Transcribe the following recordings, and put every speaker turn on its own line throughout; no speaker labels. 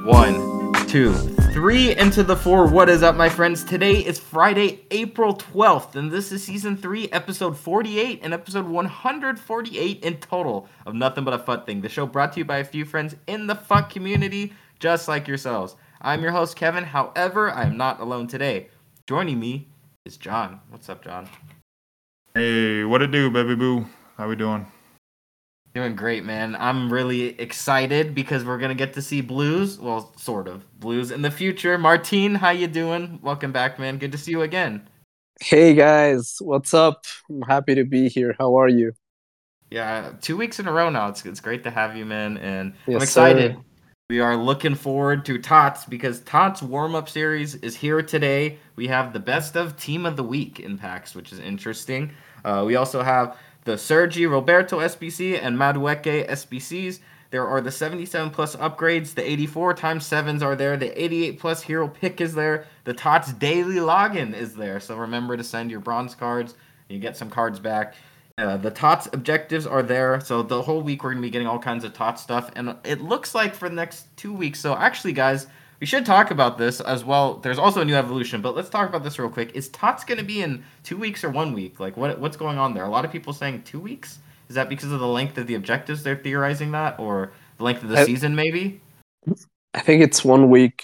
One, two, three into the four. What is up, my friends? Today is Friday, April 12th, and this is season 3, episode 48, and episode 148 in total of Nothing But a FUT Thing. The show brought to you by a few friends in the FUT community, just like yourselves. I'm your host, Kevin. However, I am not alone today. Joining me is John. What's up, John?
Hey, what it do, baby boo? How we doing?
Doing great, man. I'm really excited because we're gonna get to see Blues, well, sort of Blues in the future. Martine, how you doing? Welcome back, man. Good to see you again.
Hey guys, what's up? I'm happy to be here. How are you?
Yeah, 2 weeks in a row now. It's great to have you, man, and
Yes,
I'm excited.
sir.
We are looking forward to TOTS because TOTS warm-up series is here today. We have the best of Team of the Week in packs, which is interesting. We also have the Sergi Roberto SBC and Madueke SBCs. There are the 77 plus upgrades. The 84 times 7s are there. The 88 plus hero pick is there. The TOTS daily login is there. So remember to send your bronze cards. You get some cards back. The TOTS objectives are there. So the whole week we're going to be getting all kinds of TOTS stuff. And it looks like for the next 2 weeks. So actually, guys, we should talk about this as well. There's also a new evolution, but let's talk about this real quick. Is TOTS going to be in 2 weeks or 1 week? Like, what's going on there? A lot of people saying 2 weeks. Is that because of the length of the objectives they're theorizing that, or the length of the season maybe?
I think it's 1 week.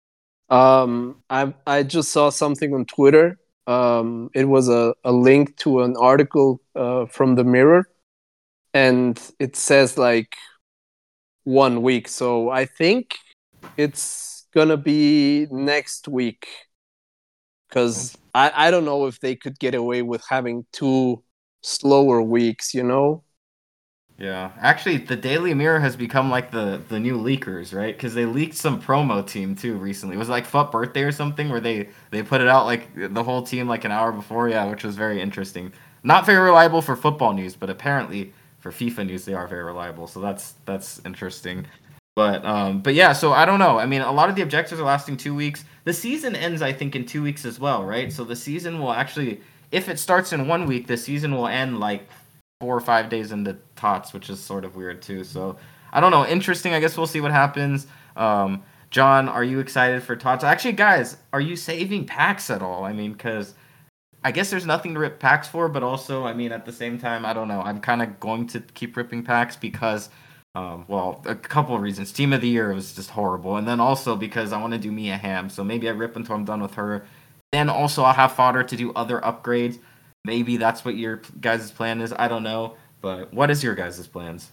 I just saw something on Twitter. It was a link to an article from the Mirror, and it says like 1 week. So I think it's gonna be next week, because I don't know if they could get away with having 2 slower weeks, you know?
Yeah, actually, the Daily Mirror has become like the new leakers, right? Because they leaked some promo team too recently. It was like FUT Birthday or something where they put it out like the whole team like an hour before. Yeah, which was very interesting. Not very reliable for football news, but apparently for FIFA news they are very reliable. So that's interesting. But yeah, so I don't know. I mean, a lot of the objectives are lasting 2 weeks. The season ends, I think, in 2 weeks as well, right? So the season will actually, if it starts in 1 week, the season will end like 4 or 5 days into TOTS, which is sort of weird too. So I don't know. Interesting. I guess we'll see what happens. John, are you excited for TOTS? Actually, guys, are you saving packs at all? I mean, because I guess there's nothing to rip packs for, but also, I mean, at the same time, I don't know. I'm kind of going to keep ripping packs because, well, a couple of reasons. Team of the Year was just horrible, and then also because I want to do Mia Hamm, so maybe I rip until I'm done with her. Then also I'll have fodder to do other upgrades. Maybe that's what your guys' plan is. I don't know, but what is your guys' plans?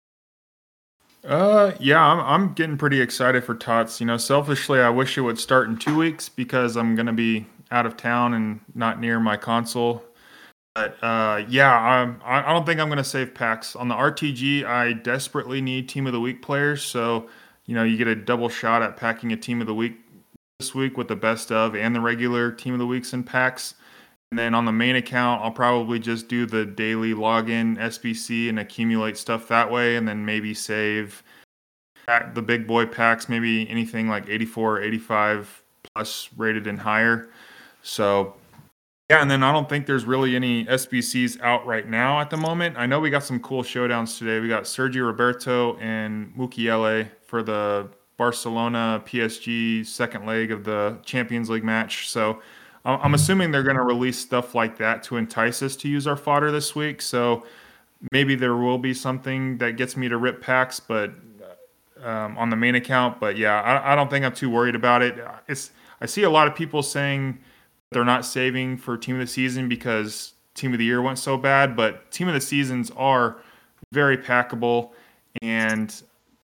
Yeah, I'm getting pretty excited for TOTS. You know, selfishly, I wish it would start in 2 weeks because I'm gonna be out of town and not near my console. But yeah, I don't think I'm gonna save packs on the RTG. I desperately need Team of the Week players, so you know you get a double shot at packing a Team of the Week this week with the best of and the regular Team of the Weeks in packs. And then on the main account, I'll probably just do the daily login SBC and accumulate stuff that way, and then maybe save the big boy packs, maybe anything like 84 or 85 plus rated and higher. So, yeah, and then I don't think there's really any SBCs out right now at the moment. I know we got some cool showdowns today. We got Sergio Roberto and Mukiele for the Barcelona PSG second leg of the Champions League match. So, I'm assuming they're going to release stuff like that to entice us to use our fodder this week. So maybe there will be something that gets me to rip packs, but on the main account. But yeah, I don't think I'm too worried about it. I see a lot of people saying they're not saving for Team of the Season because Team of the Year went so bad, but Team of the Seasons are very packable, and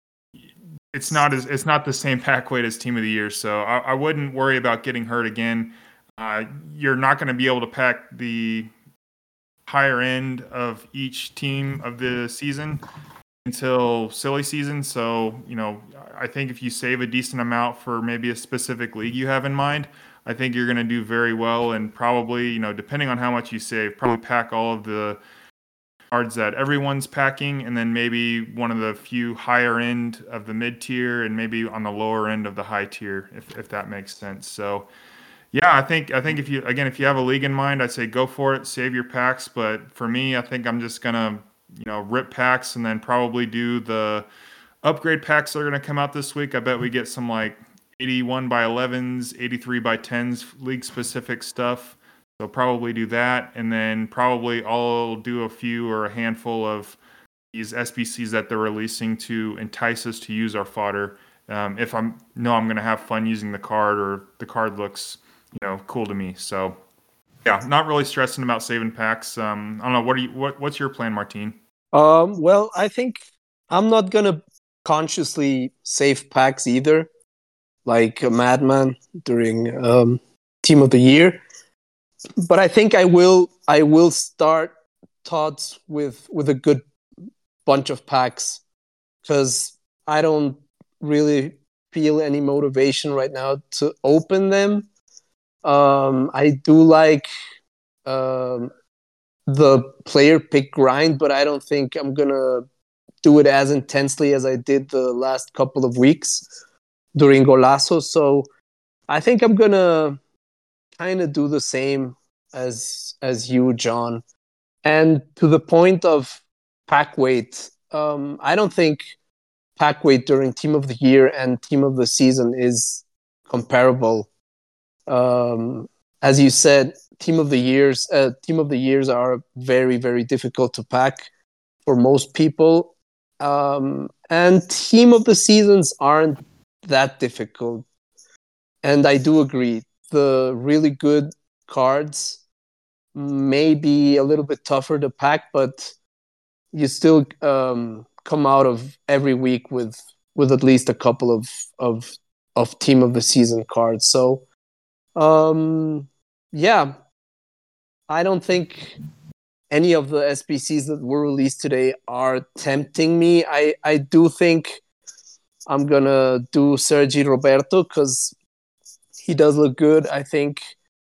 it's not the same pack weight as Team of the Year. So I wouldn't worry about getting hurt again. You're not going to be able to pack the higher end of each team of the season until silly season. So, you know, I think if you save a decent amount for maybe a specific league you have in mind, I think you're going to do very well, and probably, you know, depending on how much you save, probably pack all of the cards that everyone's packing, and then maybe one of the few higher end of the mid tier and maybe on the lower end of the high tier, if that makes sense. So, yeah, I think if you have a league in mind, I'd say go for it, save your packs. But for me, I think I'm just gonna rip packs and then probably do the upgrade packs that are going to come out this week. I bet we get some like 81 by 11s, 83 by 10s league specific stuff. So probably do that, and then probably I'll do a few or a handful of these SBCs that they're releasing to entice us to use our fodder. If I'm going to have fun using the card, or the card looks cool to me. So yeah, not really stressing about saving packs. I don't know. What's your plan, Martine?
Well, I think I'm not gonna consciously save packs either, like a madman during Team of the Year. But I think I will start Tots with a good bunch of packs, because I don't really feel any motivation right now to open them. I do like the player pick grind, but I don't think I'm gonna do it as intensely as I did the last couple of weeks during Golazo. So I think I'm gonna kind of do the same as you, John. And to the point of pack weight, I don't think pack weight during Team of the Year and Team of the Season is comparable. As you said, Team of the Years are very, very difficult to pack for most people, and Team of the Seasons aren't that difficult. And I do agree, the really good cards may be a little bit tougher to pack, but you still come out of every week with at least a couple of Team of the Season cards. So yeah, I don't think any of the SBCs that were released today are tempting me. I do think I'm gonna do Sergi Roberto because he does look good, I think.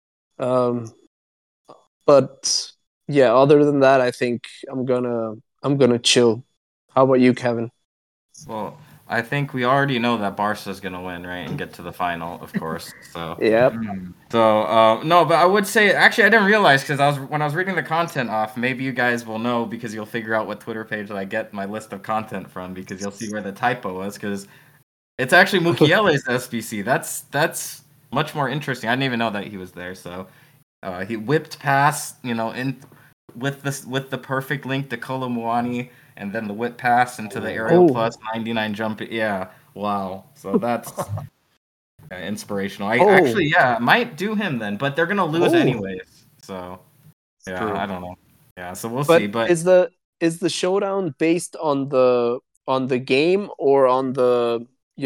But yeah, other than that, I think I'm gonna chill. How about you, Kevin?
Well, I think we already know that Barca's gonna win, right, and get to the final, of course. So
Yep.
no, but I would say actually I didn't realize because when I was reading the content off. Maybe you guys will know because you'll figure out what Twitter page that I get my list of content from, because you'll see where the typo was, because it's actually Mukiele's SBC. That's much more interesting. I didn't even know that he was there. So he whipped past, in with the perfect link to Kolomuani, and then the whip pass into the aerial plus 99 jump. Yeah, wow. So that's inspirational. I actually, might do him then, but they're gonna lose anyways. So yeah, true. I don't know. Yeah, so we'll see. But
is the showdown based on the game or on the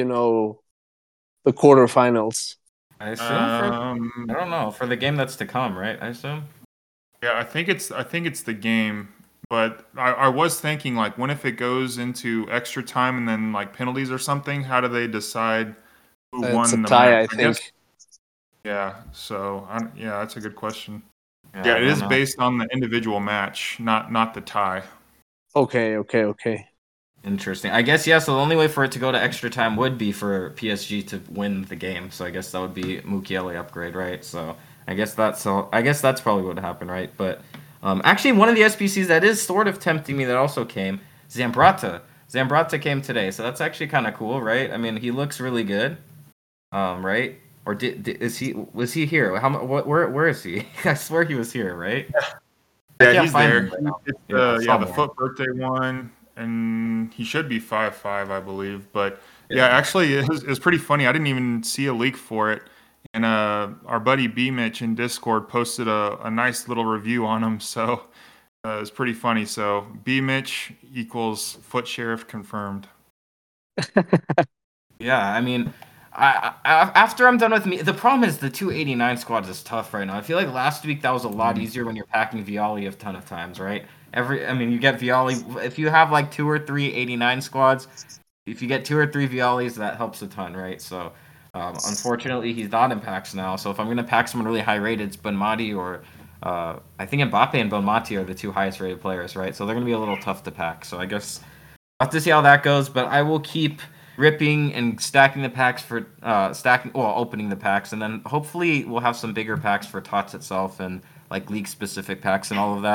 the quarterfinals?
I assume I don't know, for the game that's to come, right? I assume.
Yeah, I think it's the game, but I was thinking, like, what if it goes into extra time and then like penalties or something? How do they decide who won the
tie,
match?
I think.
Yeah, so that's a good question. Yeah, it is based on the individual match, not the tie.
Okay.
Interesting. I guess, yeah, so the only way for it to go to extra time would be for PSG to win the game. So I guess that would be Mukiele upgrade, right? So I guess that's probably what would happen, right? But actually, one of the SBCs that is sort of tempting me that also came, Zambrata. Zambrata came today, so that's actually kind of cool, right? I mean, he looks really good, right? Or was he here? Where is he? I swear he was here, right?
Yeah, he's there. It's the FUT birthday one, and he should be 5'5", I believe. But yeah, actually, it was pretty funny. I didn't even see a leak for it. And our buddy B Mitch in Discord posted a nice little review on him, so it was pretty funny. So B Mitch equals FUT Sheriff confirmed.
Yeah, I mean, I after I'm done with me, the problem is the 289 squads is tough right now. I feel like last week that was a lot easier when you're packing Vialli a ton of times, right? You get Vialli if you have like 2 or 3 89 squads. If you get 2 or 3 Viallis, that helps a ton, right? So. Unfortunately, he's not in packs now. So if I'm going to pack someone really high rated, it's Bonmati or I think Mbappe and Bonmati are the 2 highest rated players, right? So they're going to be a little tough to pack. So I guess I'll have to see how that goes. But I will keep ripping and stacking the packs for opening the packs, and then hopefully we'll have some bigger packs for TOTS itself and like league specific packs and all of that.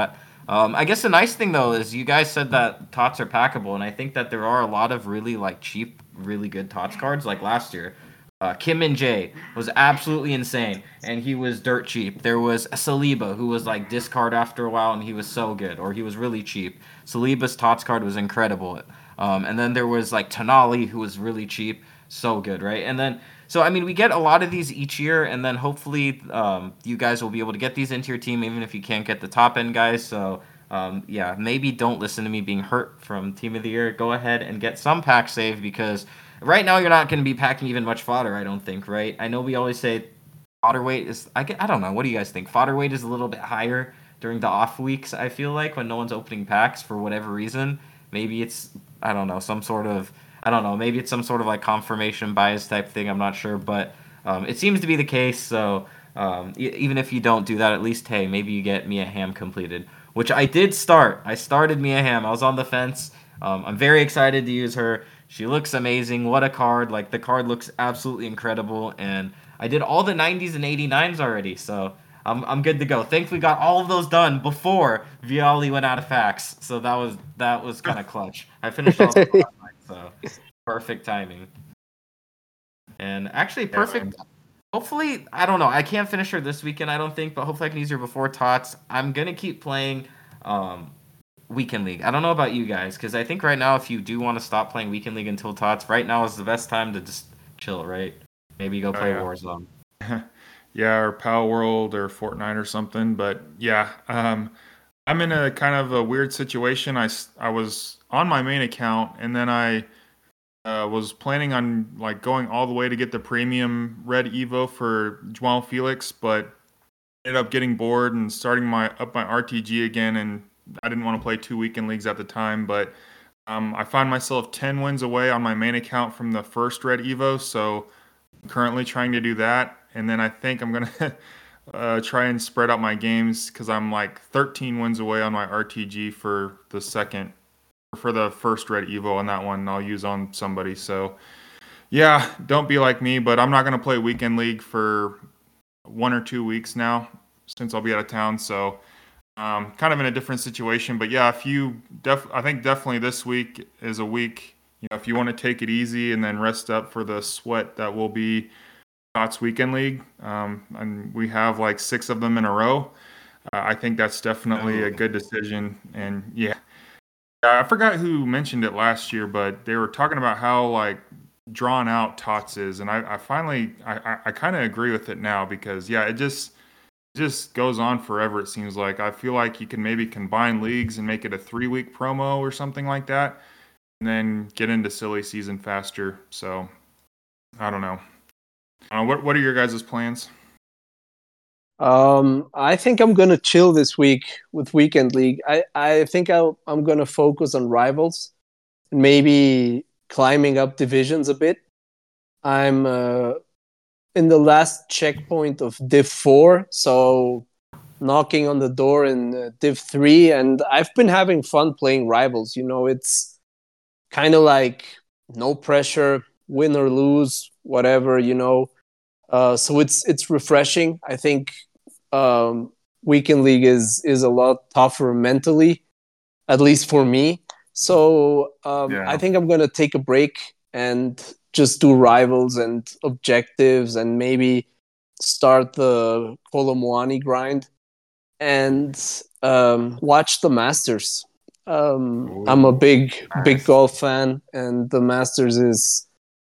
I guess the nice thing though is you guys said that tots are packable, and I think that there are a lot of really like cheap, really good tots cards. Like last year, Kim Min Jae was absolutely insane, and he was dirt cheap. There was a Saliba who was like discard after a while, and he was so good, or he was really cheap. Saliba's tots card was incredible. And then there was like Tonali who was really cheap, so good, right? And then so I mean we get a lot of these each year, and then hopefully you guys will be able to get these into your team even if you can't get the top end guys. So yeah, maybe don't listen to me being hurt from Team of the Year. Go ahead and get some pack save because right now you're not going to be packing even much fodder. I don't think, right? I know we always say fodder weight is. I don't know. What do you guys think? Fodder weight is a little bit higher during the off weeks. I feel like when no one's opening packs for whatever reason. Maybe it's I don't know some sort of I don't know. Maybe it's some sort of like confirmation bias type thing. I'm not sure, but it seems to be the case. So even if you don't do that, at least hey, maybe you get Mia Hamm completed, which I did start. I started Mia Hamm. I was on the fence. I'm very excited to use her. She looks amazing. What a card! Like the card looks absolutely incredible, and I did all the 90s and 89s already. So I'm good to go. Thankfully, got all of those done before Vialli went out of packs. So that was kind of clutch. I finished all the last night, so perfect timing. And actually, perfect. Yeah, hopefully, I don't know. I can't finish her this weekend, I don't think, but hopefully I can use her before TOTS. I'm gonna keep playing Weekend League. I don't know about you guys, because I think right now, if you do want to stop playing Weekend League until TOTS, right now is the best time to just chill, right? Maybe go play Warzone.
Yeah, or Pal World or Fortnite or something. But yeah, I'm in a kind of a weird situation. I was on my main account, and then I was planning on like going all the way to get the premium red Evo for Joao Felix, but ended up getting bored and starting my RTG again, and I didn't want to play 2 weekend leagues at the time, but I found myself 10 wins away on my main account from the first red Evo, so I'm currently trying to do that. And then I think I'm going to try and spread out my games because I'm like 13 wins away on my RTG for the first red Evo on that one. I'll use on somebody. So yeah, don't be like me, but I'm not going to play Weekend League for 1 or 2 weeks now since I'll be out of town. So kind of in a different situation. But yeah, I think definitely this week is a week, if you want to take it easy and then rest up for the sweat that will be TOTS Weekend League, and we have like 6 of them in a row. I think that's definitely a good decision. And yeah, I forgot who mentioned it last year, but they were talking about how like drawn out TOTS is, and I finally kind of agree with it now because yeah, it just goes on forever. It seems like I feel like you can maybe combine leagues and make it a 3-week promo or something like that, and then get into silly season faster. So I don't know. What are your guys' plans?
I think I'm gonna chill this week with Weekend League. I think I'm gonna focus on rivals, and maybe climbing up divisions a bit. I'm in the last checkpoint of Div 4, so knocking on the door in Div 3, and I've been having fun playing rivals. It's kind of like no pressure, win or lose, whatever. So it's refreshing. I think Weekend League is a lot tougher mentally, at least for me. So I think I'm gonna take a break and just do rivals and objectives, and maybe start the Kolo Muani grind and watch the Masters. I'm a big golf fan, and the Masters is,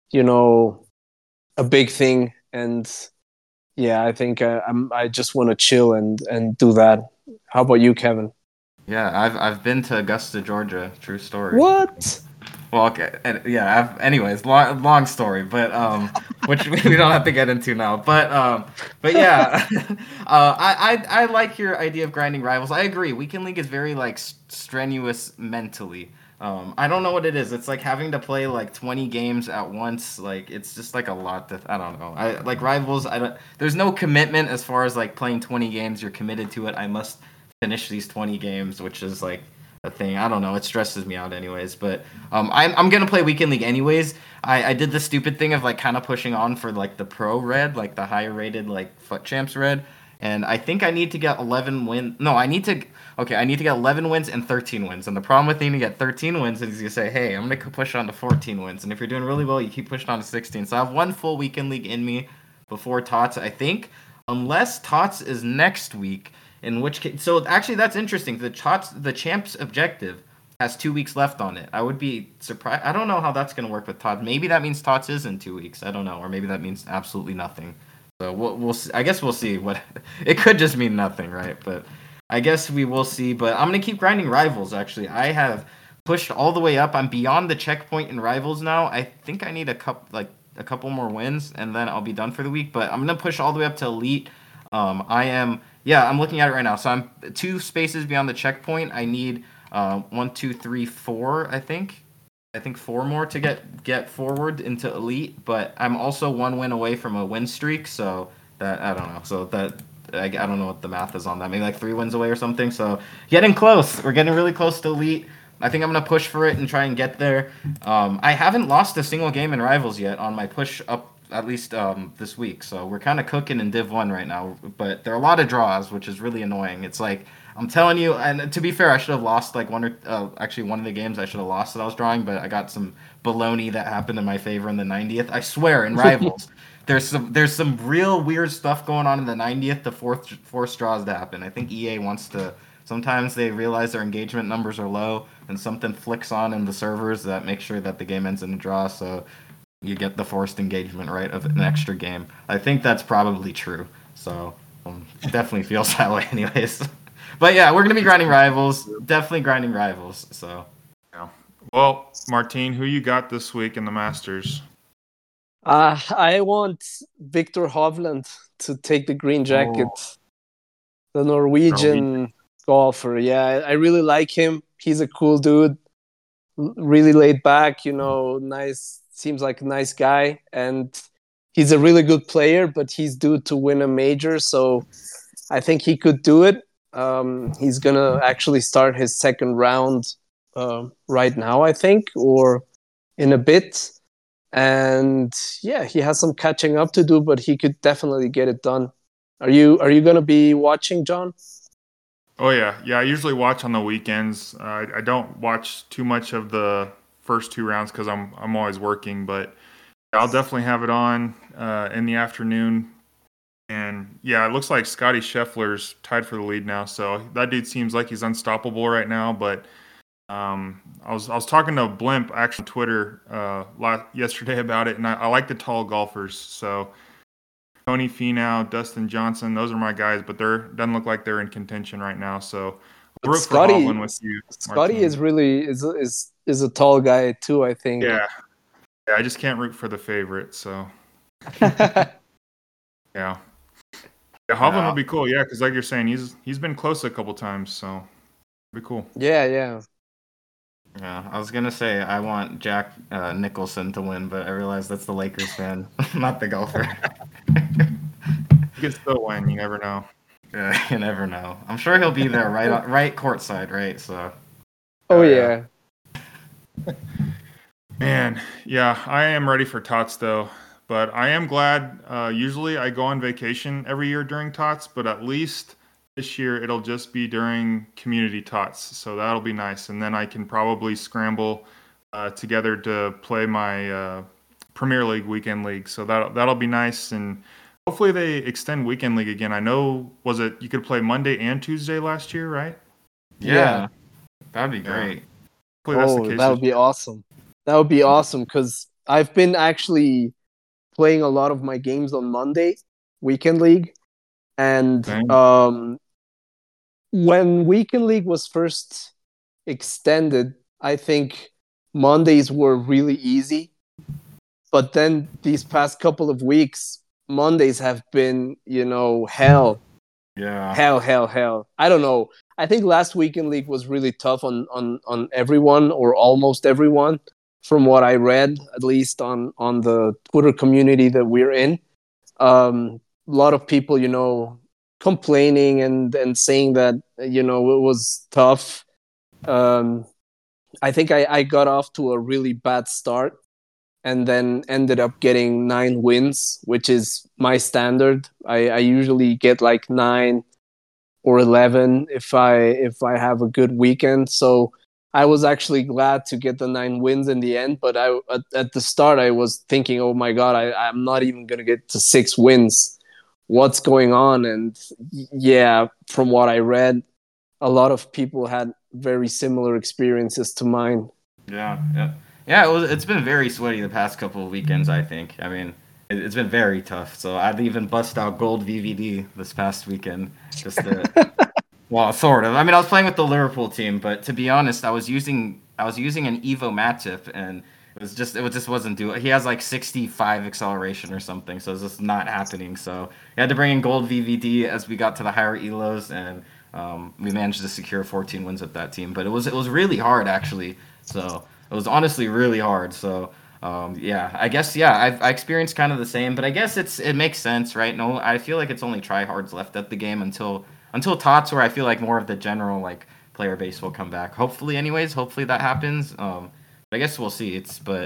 a big thing. And yeah, I think I just want to chill and do that. How about you, Kevin?
Yeah, I've been to Augusta, Georgia. True story.
What?
Well, okay, yeah. Anyways, long story, but which we don't have to get into now. But yeah, I like your idea of grinding rivals. I agree. Weekend League is very like strenuous mentally. I don't know what it is. It's like having to play like 20 games at once. Like it's just like a lot. I don't know. I like rivals. There's no commitment as far as like playing 20 games. You're committed to it. I must finish these 20 games, which is like a thing. I don't know. It stresses me out anyways. But I'm gonna play Weekend League anyways. I did the stupid thing of like kind of pushing on for like the pro red, like the higher rated like FUT Champs red. And I think I need to get 11 wins. No, I need to. Okay, I need to get 11 wins and 13 wins. And the problem with needing to get 13 wins is you say, hey, I'm going to push on to 14 wins. And if you're doing really well, you keep pushing on to 16. So I have one full weekend league in me before Tots, I think. Unless Tots is next week, in which case. So actually, that's interesting. The Champs objective has 2 weeks left on it. I would be surprised. I don't know how that's going to work with Tots. Maybe that means Tots is in 2 weeks. I don't know. Or maybe that means absolutely nothing. So we'll see. I guess we'll see. What it could just mean nothing, right? But I guess we will see. But I'm gonna keep grinding rivals. Actually, I have pushed all the way up. I'm beyond the checkpoint in rivals now. I think I need a couple more wins, and then I'll be done for the week. But I'm gonna push all the way up to elite. I am. Yeah, I'm looking at it right now. So I'm 2 spaces beyond the checkpoint. I need 1, 2, 3, 4. I think 4 more to get forward into elite, but I'm also 1 win away from a win streak, so that I don't know. So that I don't know what the math is on that. Maybe like 3 wins away or something. So getting close. We're getting really close to elite. I think I'm gonna push for it and try and get there. I haven't lost a single game in rivals yet on my push up at least this week. So we're kind of cooking in Div 1 right now, but there are a lot of draws, which is really annoying. It's like I'm telling you, and to be fair, I should have lost like one of the games I should have lost that I was drawing, but I got some baloney that happened in my favor in the 90th. I swear, in rivals, there's some real weird stuff going on in the 90th to force draws to happen. I think EA wants to. Sometimes they realize their engagement numbers are low, and something flicks on in the servers that makes sure that the game ends in a draw. So you get the forced engagement right of an extra game. I think that's probably true. So it definitely feels that way, anyways. But yeah, we're gonna be grinding rivals. Definitely grinding rivals. So.
Yeah. Well, Martine, who you got this week in the Masters?
I want Victor Hovland to take the green jacket. The Norwegian golfer. Yeah, I really like him. He's a cool dude. Really laid back, nice. Seems like a nice guy. And he's a really good player, but he's due to win a major. So I think he could do it. He's going to actually start his second round right now, I think, or in a bit. And yeah, he has some catching up to do, but he could definitely get it done. Are you going to be watching, John?
Oh yeah. I usually watch on the weekends. I don't watch too much of the first 2 rounds because I'm always working, but I'll definitely have it on in the afternoon. And yeah, it looks like Scotty Scheffler's tied for the lead now, so that dude seems like he's unstoppable right now. But I was talking to Blimp actually on Twitter yesterday about it, and I like the tall golfers. So Tony Finau, Dustin Johnson, those are my guys, but doesn't look like they're in contention right now. So I'll root for Hovland with you.
Scotty is really is a tall guy too, I think.
Yeah, I just can't root for the favorite. So yeah. Yeah, Hovland would be cool, yeah, because like you're saying, he's been close a couple times, so it'd be cool.
Yeah.
Yeah, I was gonna say I want Jack Nicholson to win, but I realized that's the Lakers fan, not the golfer.
He can still win. You never know.
Yeah, you never know. I'm sure he'll be there, right courtside, right? So.
Oh yeah.
Man, yeah, I am ready for Tots though. But I am glad. Usually I go on vacation every year during Tots, but at least this year it'll just be during community Tots. So that'll be nice. And then I can probably scramble together to play my Premier League weekend league. So that'll be nice. And hopefully they extend weekend league again. I know, you could play Monday and Tuesday last year, right?
Yeah. That'd be great.
Hopefully that's the case.
That would be awesome. That would be awesome because I've been actually playing a lot of my games on Monday, weekend league, and when weekend league was first extended, I think Mondays were really easy, but then these past couple of weeks, Mondays have been, hell.
Yeah.
Hell. I don't know. I think last weekend league was really tough on everyone or almost everyone. From what I read, at least on the Twitter community that we're in, a lot of people, complaining and saying that, it was tough. I think I got off to a really bad start. and then ended up getting 9 wins, which is my standard. I usually get like 9 or 11 if I have a good weekend. So I was actually glad to get the 9 wins in the end. But at the start I was thinking, oh my god, I'm not even gonna get to 6 wins. What's going on? And yeah, from what I read, a lot of people had very similar experiences to mine.
Yeah, yeah, yeah. It's been very sweaty the past couple of weekends. I think. I mean, it's been very tough. So I'd even bust out gold VVD this past weekend just to. Well, sort of. I mean, I was playing with the Liverpool team, but to be honest, I was using an Evo Matip, and it just wasn't doing. He has like 65 acceleration or something, so it's just not happening. So we had to bring in gold VVD as we got to the higher elos, and we managed to secure 14 wins with that team. But it was really hard actually. So it was honestly really hard. So yeah, I guess yeah, I experienced kind of the same, but I guess it makes sense, right? No, I feel like it's only tryhards left at the game until Tots, where I feel like more of the general like player base will come back. Hopefully, anyways. Hopefully that happens. I guess we'll see.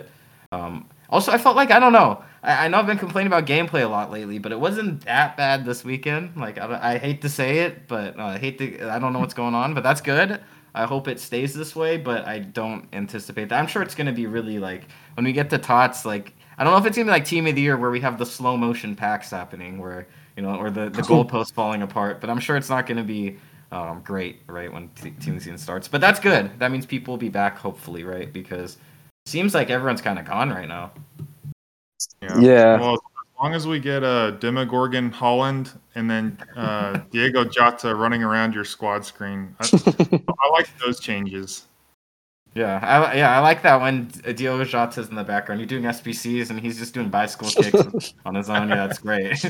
Also I felt like I don't know. I know I've been complaining about gameplay a lot lately, but it wasn't that bad this weekend. Like I hate to say it, but I don't know what's going on, but that's good. I hope it stays this way, but I don't anticipate that. I'm sure it's gonna be really like when we get to Tots. Like I don't know if it's gonna be like Team of the Year where we have the slow motion packs happening, where or the goalpost falling apart. But I'm sure it's not going to be great, right, when team season starts. But that's good. That means people will be back, hopefully, right? Because it seems like everyone's kind of gone right now.
Yeah.
Yeah.
Well, as long as we get Demogorgon Holland and then Diego Jota running around your squad screen, I like those changes.
Yeah, I like that when Diogo Jota's in the background. You're doing SBCs and he's just doing bicycle kicks on his own. Yeah, that's great.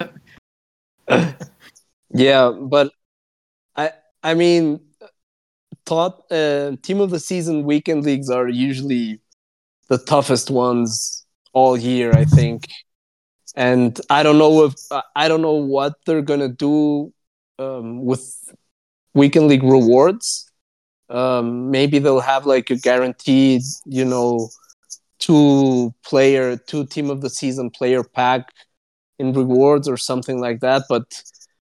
Yeah, but I mean, team of the season weekend leagues are usually the toughest ones all year, I think. And I don't know what they're gonna do with weekend league rewards. Maybe they'll have like a guaranteed, two team of the season player pack in rewards or something like that. But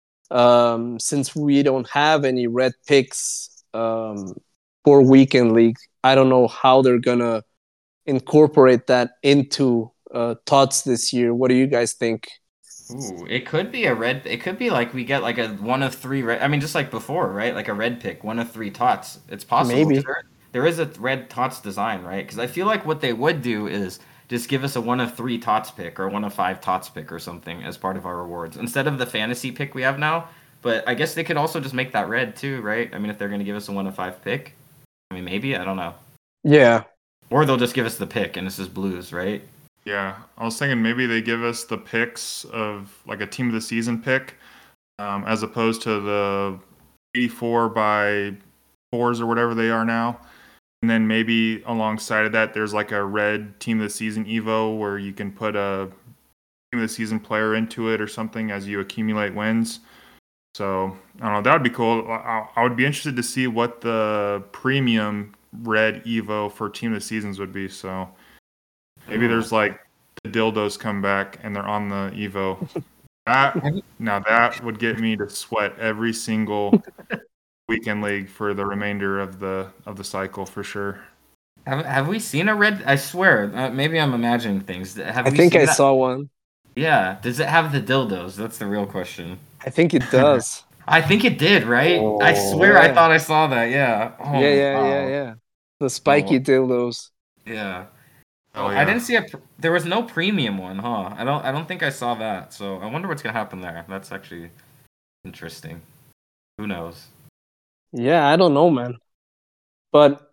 since we don't have any red picks for weekend league, I don't know how they're gonna incorporate that into tots this year. What do you guys think?
Ooh, it could be a red. It could be like we get like a one of three red. I mean, just like before, right? Like a red pick, one of three tots. It's possible because
Maybe.
there is a red tots design, right? Because I feel like what they would do is just give us a one of three tots pick or one of five tots pick or something as part of our rewards instead of the fantasy pick we have now. But I guess they could also just make that red too, right? I mean, if they're gonna give us a one of five pick, I mean, maybe I don't know.
Yeah.
Or they'll just give us the pick and this is blues, right?
Yeah, I was thinking maybe they give us the picks of like a team of the season pick, as opposed to the 84 by fours or whatever they are now. And then maybe alongside of that, there's like a red team of the season Evo where you can put a team of the season player into it or something as you accumulate wins. So I don't know, that would be cool. I would be interested to see what the premium red Evo for team of the seasons would be. So maybe there's like the dildos come back and they're on the Evo. That would get me to sweat every single weekend league for the remainder of the cycle for sure.
Have we seen a red? I swear, maybe I'm imagining things. Have
I
we
think
seen
I
that?
saw one.
Yeah. Does it have the dildos? That's the real question.
I think it does.
I think it did, right? I swear I
Yeah.
thought I saw that. Yeah.
Yeah,
Oh,
yeah, yeah,
wow.
yeah. The spiky
Oh,
dildos.
yeah. Oh,
Oh
I didn't
yeah.
see there was no premium one, huh? I don't think I saw that. So I wonder what's gonna happen there. That's actually interesting. Who knows?
Yeah, I don't know, man. But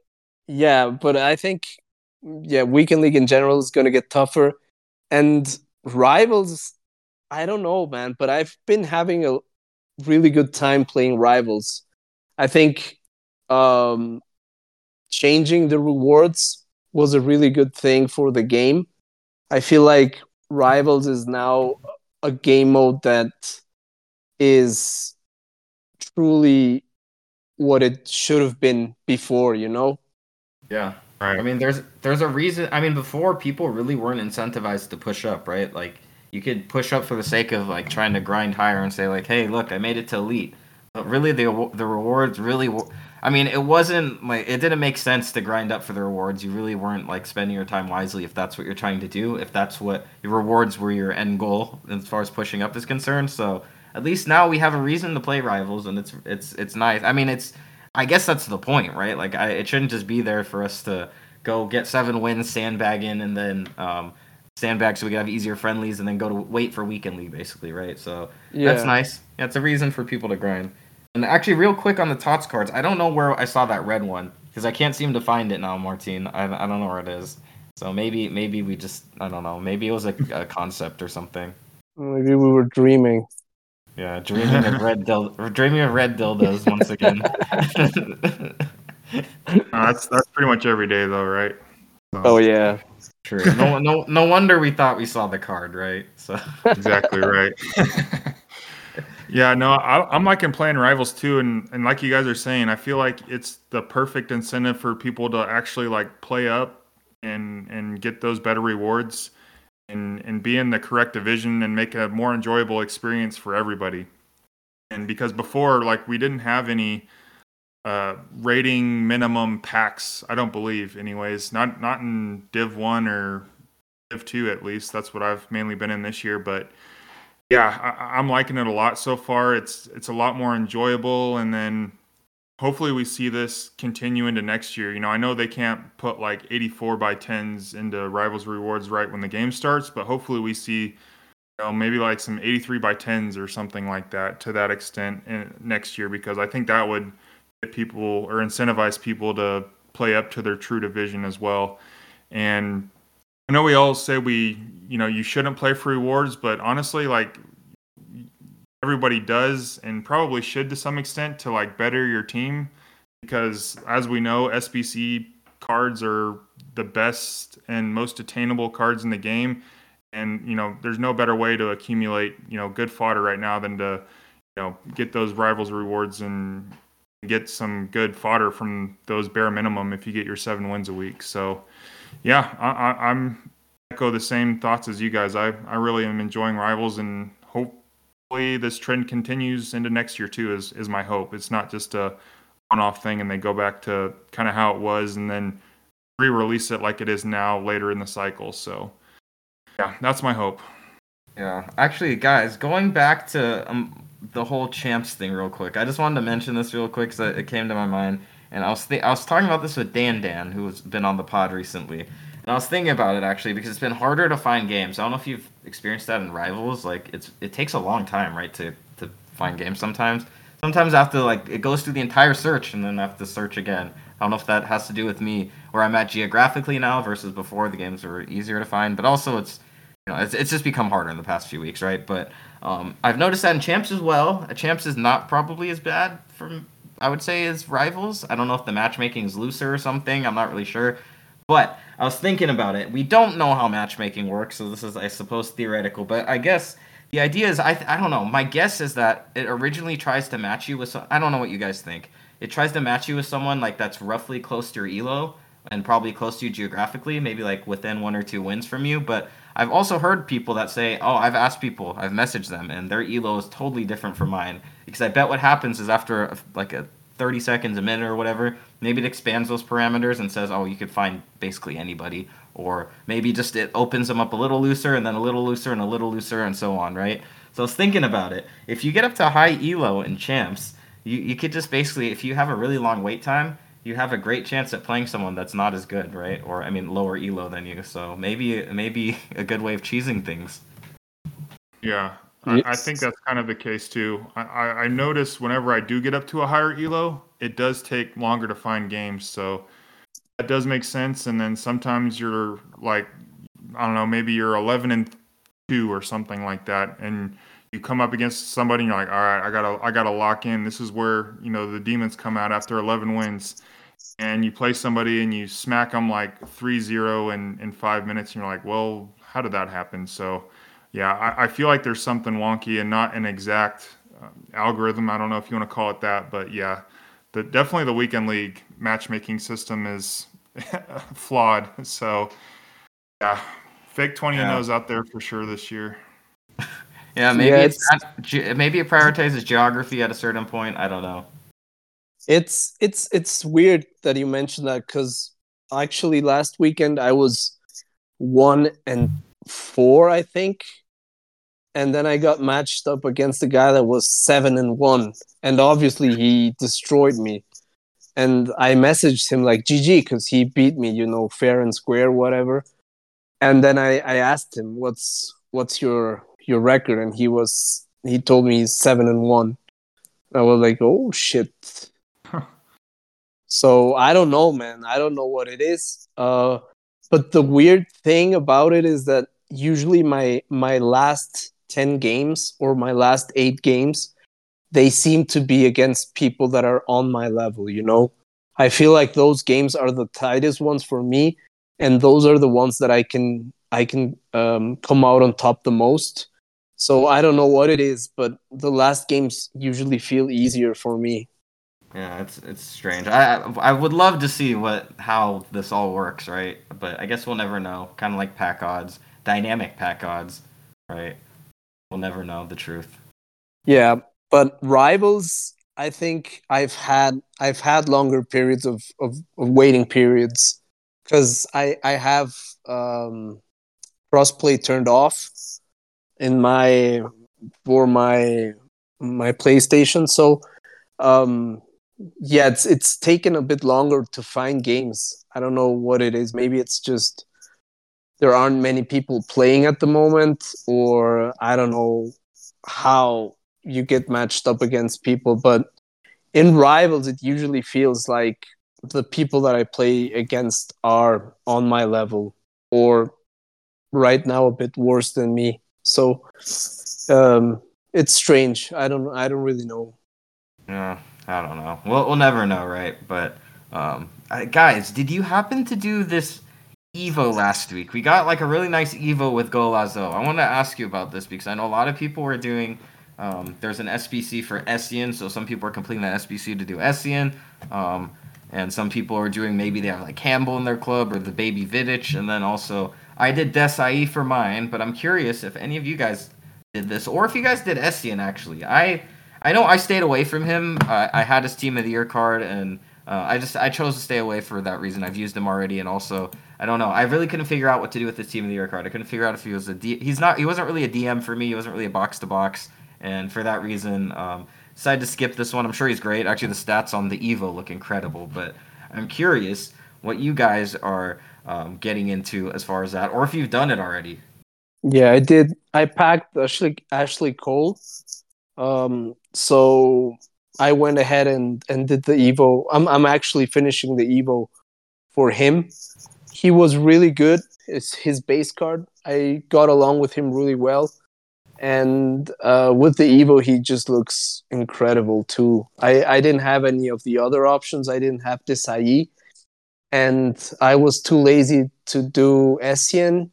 I think weekend league in general is gonna get tougher. And rivals, I don't know, man, but I've been having a really good time playing rivals. I think um changing the rewards was a really good thing for the game. I feel like rivals is now a game mode that is truly what it should have been before, you know?
Yeah.
Right.
I mean, there's a reason. I mean, before people really weren't incentivized to push up, right? Like you could push up for the sake of like trying to grind higher and say like, hey, look, I made it to elite. But really, the rewards really. I mean, it wasn't like it didn't make sense to grind up for the rewards. You really weren't like spending your time wisely if that's what you're trying to do. If that's what your rewards were your end goal as far as pushing up is concerned. So at least now we have a reason to play rivals, and it's nice. I mean, it's I guess that's the point, right? Like, it shouldn't just be there for us to go get 7 wins, sandbag in, and then sandbag so we can have easier friendlies, and then go to wait for weekend league, basically, right? So that's
Yeah.
nice. Yeah, it's a reason for people to grind. And actually, real quick on the TOTS cards, I don't know where I saw that red one because I can't seem to find it now, Martin. I don't know where it is. So maybe we just I don't know. Maybe it was a concept or something.
Maybe we were dreaming.
Yeah, dreaming of red dildos once again.
That's pretty much every day though, right? So,
Oh yeah.
True. No wonder we thought we saw the card, right? So
exactly right. Yeah, no, I'm liking playing rivals too, and like you guys are saying, I feel like it's the perfect incentive for people to actually like play up and get those better rewards and be in the correct division and make a more enjoyable experience for everybody. And because before, like we didn't have any rating minimum packs, I don't believe, anyways. Not in Div 1 or Div 2 at least. That's what I've mainly been in this year, but yeah, I'm liking it a lot so far. It's a lot more enjoyable, and then hopefully we see this continue into next year. You know, I know they can't put like 84 by 10s into Rivals rewards right when the game starts, but hopefully we see, you know, maybe like some 83 by 10s or something like that to that extent next year, because I think that would get people or incentivize people to play up to their true division as well. And I know we all say you shouldn't play for rewards, but honestly, like everybody does and probably should to some extent to like better your team, because as we know, SBC cards are the best and most attainable cards in the game. And, there's no better way to accumulate, good fodder right now than to, get those rivals rewards and get some good fodder from those bare minimum if you get your 7 wins a week. So, yeah, I'm echo the same thoughts as you guys. I really am enjoying rivals, and hopefully this trend continues into next year too. Is my hope. It's not just a one-off thing, and they go back to kind of how it was, and then re-release it like it is now later in the cycle. So, yeah, that's my hope.
yeah, actually, guys, going back to the whole champs thing real quick. I just wanted to mention this real quick because it came to my mind, and I was talking about this with Dan, who's been on the pod recently, and I was thinking about it actually because it's been harder to find games. I don't know if you've experienced that in Rivals. Like it takes a long time, right, to find games sometimes. Sometimes I have to like it goes through the entire search and then I have to search again. I don't know if that has to do with me where I'm at geographically now versus before the games were easier to find, but also it's just become harder in the past few weeks, right? But I've noticed that in Champs as well. Champs is not probably as bad from I would say as Rivals. I don't know if the matchmaking is looser or something. I'm not really sure. But I was thinking about it. We don't know how matchmaking works, so this is I suppose theoretical. But I guess the idea is I don't know. My guess is that it originally tries to match you with I don't know what you guys think. It tries to match you with someone like that's roughly close to your elo and probably close to you geographically, maybe like within 1 or 2 wins from you. But I've also heard people that say, "Oh, I've asked people, I've messaged them, and their elo is totally different from mine." Because I bet what happens is after like a 30 seconds, a minute, or whatever, maybe it expands those parameters and says, "Oh, you could find basically anybody," or maybe just it opens them up a little looser, and then a little looser, and a little looser, and so on, right? So I was thinking about it. If you get up to high elo in champs, you could just basically, if you have a really long wait time, you have a great chance at playing someone that's not as good, right? Or I mean, lower elo than you. So maybe a good way of cheesing things.
Yeah, I think
Yes.
that's kind of the case too. I notice whenever I do get up to a higher elo, it does take longer to find games. So that does make sense. And then sometimes you're like, I don't know, maybe you're 11-2 or something like that, and you come up against somebody and you're like, all right, I gotta lock in. This is where the demons come out after 11 wins, and you play somebody and you smack them like 3-0 in 5 minutes, and you're like, well, how did that happen? So yeah, I feel like there's something wonky and not an exact algorithm. I don't know if you want to call it that, but yeah, definitely the weekend league matchmaking system is flawed. So yeah, fake 20-0
Yeah.
is out there for sure this year.
Yeah, maybe
Yeah,
it's not, maybe it prioritizes geography at a certain point. I don't know.
it's weird that you mentioned that because actually last weekend I was 1-4, I think, and then I got matched up against a guy that was 7-1, and obviously he destroyed me. And I messaged him like GG because he beat me, fair and square, whatever. And then I asked him what's your record, and he told me he's 7-1. I was like, oh shit. So I don't know, man. I don't know what it is. But the weird thing about it is that usually my last 10 games or my last 8 games, they seem to be against people that are on my level. I feel like those games are the tightest ones for me, and those are the ones that I can come out on top the most. So I don't know what it is, but the last games usually feel easier for me.
Yeah, it's strange. I would love to see how this all works, right? But I guess we'll never know. Kind of like pack odds, dynamic pack odds, right? We'll never know the truth.
Yeah, but rivals, I think I've had longer periods of waiting periods because I have crossplay turned off in my PlayStation. So um yeah, it's taken a bit longer to find games. I don't know what it is. Maybe it's just there aren't many people playing at the moment, or I don't know how you get matched up against people. But in rivals, it usually feels like the people that I play against are on my level, or right now a bit worse than me. So it's strange. I don't really know.
Yeah, I don't know. We'll never know, right? But guys, did you happen to do this Evo last week? We got like a really nice Evo with Golazo. I want to ask you about this because I know a lot of people were doing. There's an SBC for Essien, so some people are completing that SBC to do Essien. And some people are doing, maybe they have like Campbell in their club or the baby Vidic, and then also I did Desai for mine. But I'm curious if any of you guys did this, or if you guys did Essien actually. I know I stayed away from him. I had his team of the year card, and I chose to stay away for that reason. I've used him already, and also I don't know. I really couldn't figure out what to do with his team of the year card. I couldn't figure out if he was he's not. He wasn't really a DM for me. He wasn't really a box to box, and for that reason, decided to skip this one. I'm sure he's great. Actually, the stats on the Evo look incredible, but I'm curious what you guys are getting into as far as that, or if you've done it already.
Yeah, I did. I packed Ashley Cole. So I went ahead and did the Evo. I'm actually finishing the Evo for him. He was really good. It's his base card. I got along with him really well. And with the Evo, he just looks incredible too. I didn't have any of the other options. I didn't have Desai, and I was too lazy to do Essien.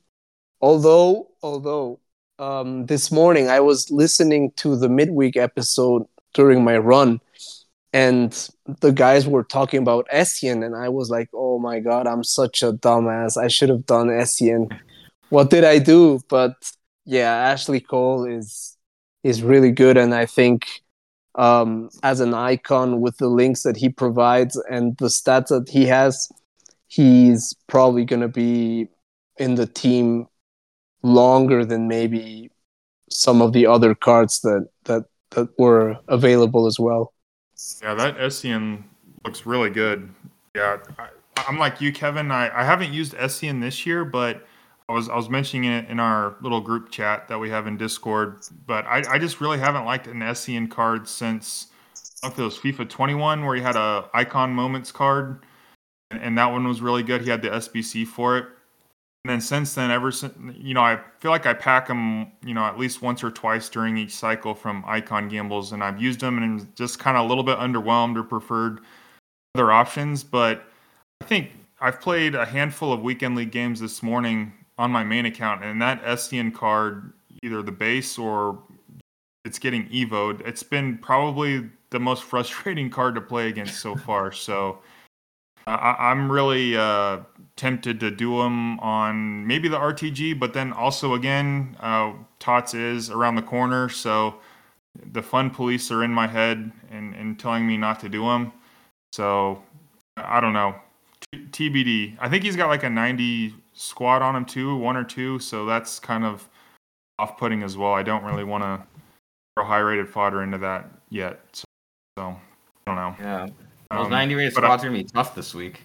Although this morning I was listening to the midweek episode during my run, and the guys were talking about Essien, and I was like, "Oh my god, I'm such a dumbass! I should have done Essien. What did I do?" But yeah, Ashley Cole is really good, and I think as an icon with the links that he provides and the stats that he has, he's probably going to be in the team longer than maybe some of the other cards that were available as well.
Yeah, that Essien looks really good. Yeah, I'm like you, Kevin. I haven't used Essien this year, but I was mentioning it in our little group chat that we have in Discord. But I just really haven't liked an Essien card since I don't know if it was FIFA 21 where he had a Icon Moments card, and that one was really good. He had the SBC for it. And then since then, ever since, I feel like I pack them, at least once or twice during each cycle from Icon Gambles, and I've used them and just kind of a little bit underwhelmed or preferred other options. But I think I've played a handful of weekend league games this morning on my main account, and that Essien card, either the base or it's getting evoed, it's been probably the most frustrating card to play against so far. So I'm really tempted to do them on maybe the RTG, but then also again, Tots is around the corner, so the fun police are in my head and telling me not to do them. So I don't know. TBD. I think he's got like a 90 squad on him too, one or two. So that's kind of off-putting as well. I don't really want to throw high-rated fodder into that yet. So I don't know.
Yeah, those 90 rated squads are gonna be tough this week.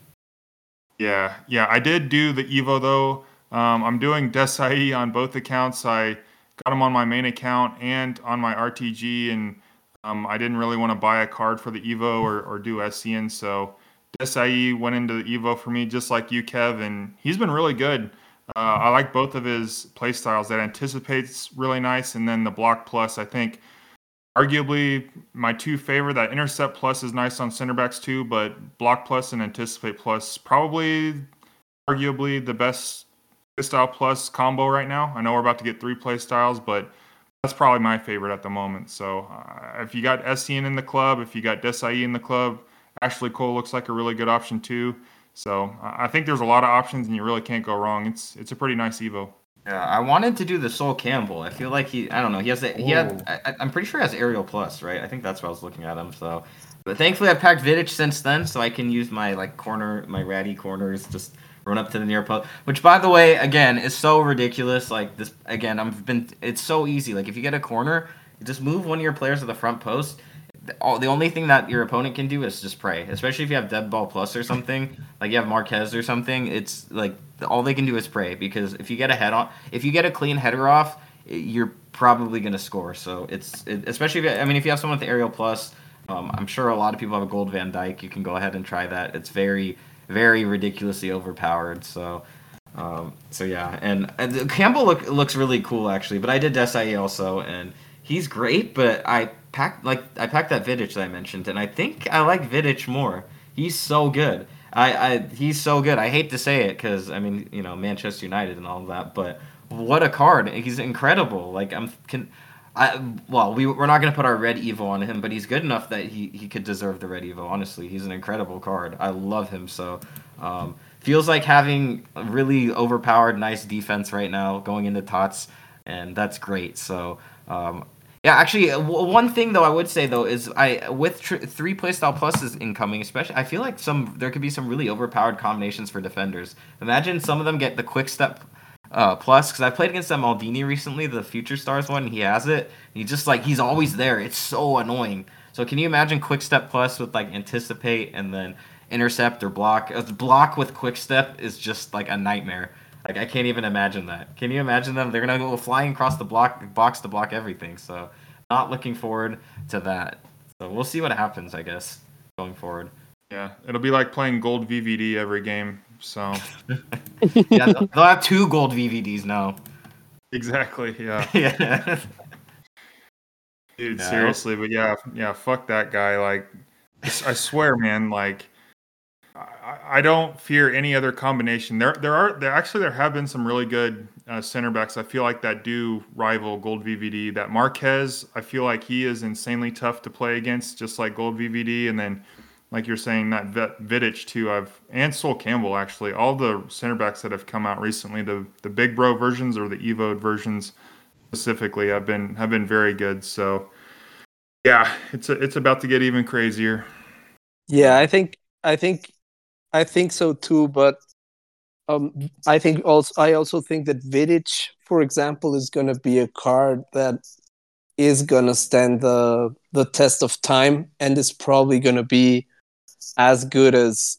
Yeah. I did do the Evo though. I'm doing Desai on both accounts. I got him on my main account and on my RTG, and I didn't really want to buy a card for the Evo or do SCN, so Desai went into the Evo for me, just like you, Kev, and he's been really good. I like both of his playstyles. That anticipates really nice, and then the block plus, I think, arguably my two favorite. That intercept plus is nice on center backs too, but block plus and anticipate plus probably arguably the best playstyle plus combo right now. I know we're about to get 3 playstyles, but that's probably my favorite at the moment. So if you got SCN in the club, if you got Desai in the club, Ashley Cole looks like a really good option too. So I think there's a lot of options, and you really can't go wrong. It's a pretty nice Evo.
Yeah, I wanted to do the Sol Campbell. I feel like I don't know, I'm pretty sure he has Aerial Plus, right? I think that's what I was looking at him. So, but thankfully I've packed Vidic since then, so I can use my my ratty corners, just run up to the near post. Which, by the way, again, is so ridiculous. Like this, again, it's so easy. Like if you get a corner, just move one of your players to the front post. The only thing that your opponent can do is just pray, especially if you have dead ball plus or something, like you have Marquez or something. It's like all they can do is pray, because if you get a clean header off, you're probably gonna score. So especially if you have someone with aerial plus, I'm sure a lot of people have a gold Van Dyke. You can go ahead and try that. It's very, very ridiculously overpowered. So yeah, and Campbell looks really cool actually. But I did Desai also, and he's great, but I packed that Vidic that I mentioned, and I think I like Vidic more. He's so good. He's so good. I hate to say it because Manchester United and all of that, but what a card! He's incredible. Like we're not gonna put our red Evo on him, but he's good enough that he could deserve the red Evo. Honestly, he's an incredible card. I love him so. Feels like having a really overpowered, nice defense right now going into Tots, and that's great. So. Yeah, actually, one thing though I would say though is with 3 playstyle pluses incoming, especially I feel like there could be some really overpowered combinations for defenders. Imagine some of them get the quick step plus, because I played against that Maldini recently, the Future Stars one. And he has it. He's always there. It's so annoying. So can you imagine quick step plus with like anticipate and then intercept or block? Block with quick step is just like a nightmare. Like, I can't even imagine that. Can you imagine them? They're going to go flying across the box to block everything. So, not looking forward to that. So, we'll see what happens, I guess, going forward.
Yeah, it'll be like playing gold VVD every game. So,
yeah, they'll have 2 gold VVDs now.
Exactly, yeah.
Yeah.
Dude, seriously, but yeah, fuck that guy. Like, I swear, man, like, I don't fear any other combination. There have been some really good center backs. I feel like that do rival Gold VVD. That Marquez, I feel like he is insanely tough to play against, just like Gold VVD. And then, like you're saying, that Vidic too. And Sol Campbell actually. All the center backs that have come out recently, the Big Bro versions or the Evo versions specifically, have been very good. So yeah, it's about to get even crazier.
Yeah, I think so too, but I also think that Vidic, for example, is going to be a card that is going to stand the test of time and is probably going to be as good as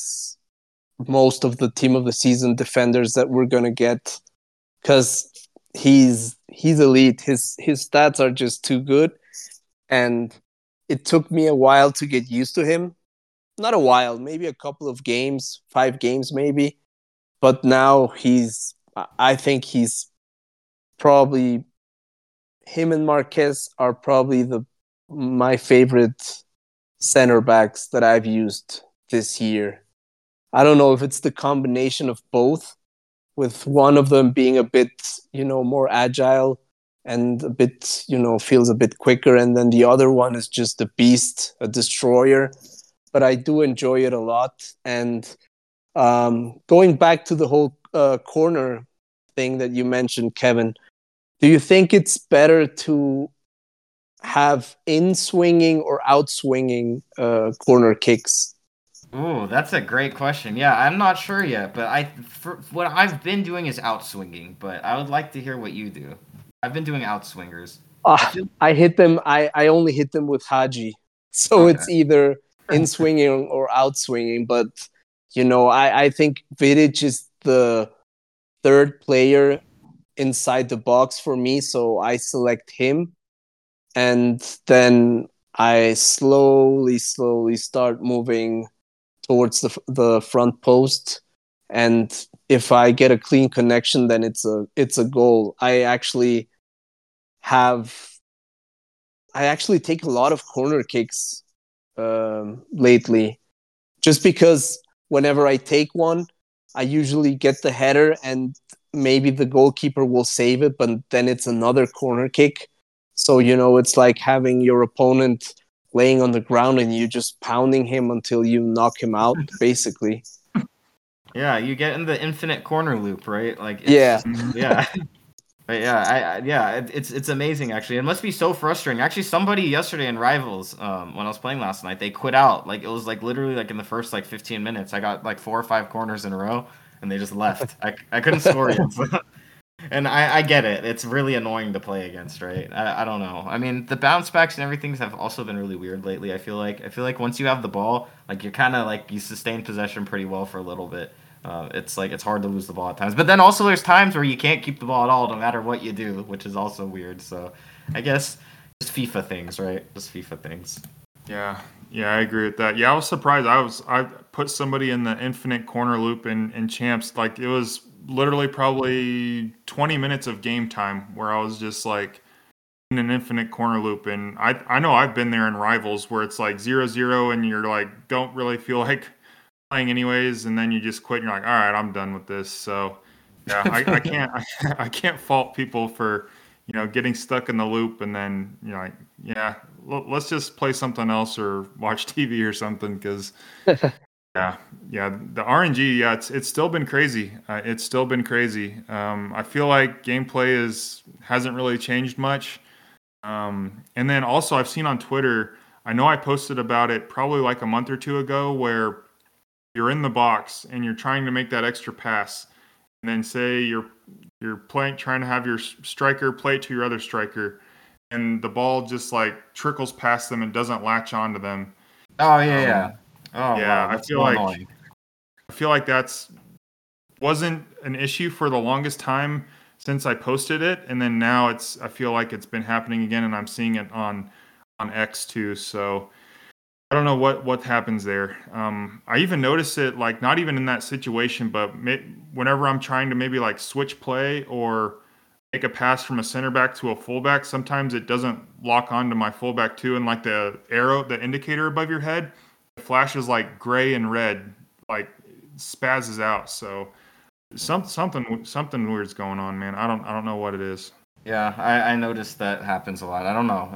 most of the team of the season defenders that we're going to get, because he's elite. His stats are just too good, and it took me a while to get used to him. Not a while, maybe a couple of games, 5 games maybe. But now I think he's probably, him and Marquez are probably my favorite center backs that I've used this year. I don't know if it's the combination of both, with one of them being a bit, more agile and a bit, feels a bit quicker. And then the other one is just a beast, a destroyer. but I do enjoy it a lot. And going back to the whole corner thing that you mentioned, Kevin, do you think it's better to have in swinging or out swinging corner kicks?
Ooh, that's a great question. Yeah, I'm not sure yet, but what I've been doing is outswinging, but I would like to hear what you do. I've been doing outswingers. I feel
I hit them. I only hit them with Haji, so
okay.
it's either in swinging or out swinging. But I think Vidic is the third player inside the box for me, so I select him, and then I slowly start moving towards the front post, and if I get a clean connection, then it's a goal. Have I actually take a lot of corner kicks lately, just because whenever I take one, I usually get the header and maybe the goalkeeper will save it, but then it's another corner kick. So, it's like having your opponent laying on the ground and you just pounding him until you knock him out, basically.
Yeah, you get in the infinite corner loop, right? Like it's
Yeah.
just yeah. But yeah, it's amazing actually. It must be so frustrating. Actually, somebody yesterday in Rivals, when I was playing last night, they quit out. Like it was like literally like in the first like 15 minutes, I got like 4 or 5 corners in a row, and they just left. I couldn't score yet. And I get it. It's really annoying to play against, right? I don't know. I mean, the bounce backs and everything have also been really weird lately. I feel like once you have the ball, like you're kind of like you sustain possession pretty well for a little bit. It's like it's hard to lose the ball at times. But then also there's times where you can't keep the ball at all, no matter what you do, which is also weird. So I guess just FIFA things, right? Just FIFA things.
Yeah, yeah, I agree with that. Yeah, I was surprised. I put somebody in the infinite corner loop in champs. Like it was literally probably 20 minutes of game time where I was just like in an infinite corner loop. And I know I've been there in rivals where it's like 0-0 and you're like don't really feel like playing anyways, and then you just quit. And you're like, all right, I'm done with this. So yeah, I can't I can't fault people for getting stuck in the loop and then like yeah, let's just play something else or watch TV or something because yeah, yeah, the RNG, yeah, it's still been crazy. It's still been crazy. I feel like gameplay hasn't really changed much. And then also I've seen on Twitter, I know I posted about it probably like a month or two ago where you're in the box and you're trying to make that extra pass, and then say you're trying to have your striker play it to your other striker, and the ball just like trickles past them and doesn't latch onto them.
Oh yeah, yeah. Oh
Yeah,
wow, that's so annoying.
I feel like that's wasn't an issue for the longest time since I posted it, and then now I feel like it's been happening again, and I'm seeing it on X too. So I don't know what happens there. I even notice it like not even in that situation, but whenever I'm trying to maybe like switch play or make a pass from a center back to a fullback, sometimes it doesn't lock onto my fullback too, and like the arrow, the indicator above your head, it flashes like gray and red, like spazzes out. So something weird's going on, man. I don't know what it is.
Yeah, I noticed that happens a lot. I don't know.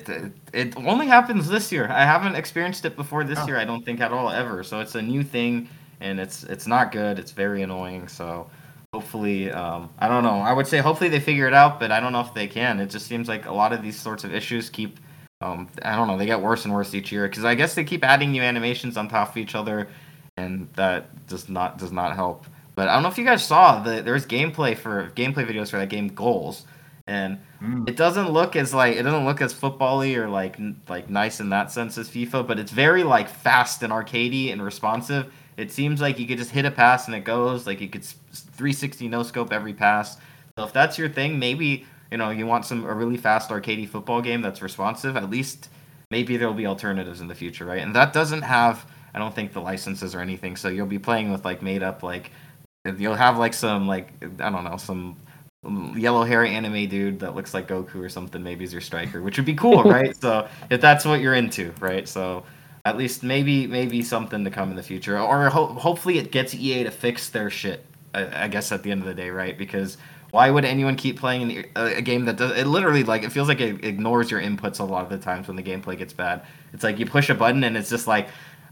It only happens this year. I haven't experienced it before this year. I don't think at all ever. So it's a new thing, and it's not good. It's very annoying. So hopefully, I don't know. I would say hopefully they figure it out, but I don't know if they can. It just seems like a lot of these sorts of issues keep. I don't know. They get worse and worse each year because I guess they keep adding new animations on top of each other, and that does not help. But I don't know if you guys saw there's gameplay videos for that game Goals, and it doesn't look as football-y or like nice in that sense as FIFA, but it's very like fast and arcadey and responsive. It seems like you could just hit a pass and it goes. Like you could 360 no scope every pass. So if that's your thing, maybe you want a really fast arcadey football game that's responsive. At least maybe there'll be alternatives in the future, right? And that doesn't have, I don't think, the licenses or anything. So you'll be playing with like made up like you'll have like some like I don't know some yellow hair anime dude that looks like Goku or something maybe is your striker, which would be cool, right? So if that's what you're into, right? So at least maybe something to come in the future, or hopefully it gets EA to fix their shit. I guess at the end of the day, right? Because why would anyone keep playing a game that does it? Literally, like it feels like it ignores your inputs a lot of the times when the gameplay gets bad. It's like you push a button and it's just like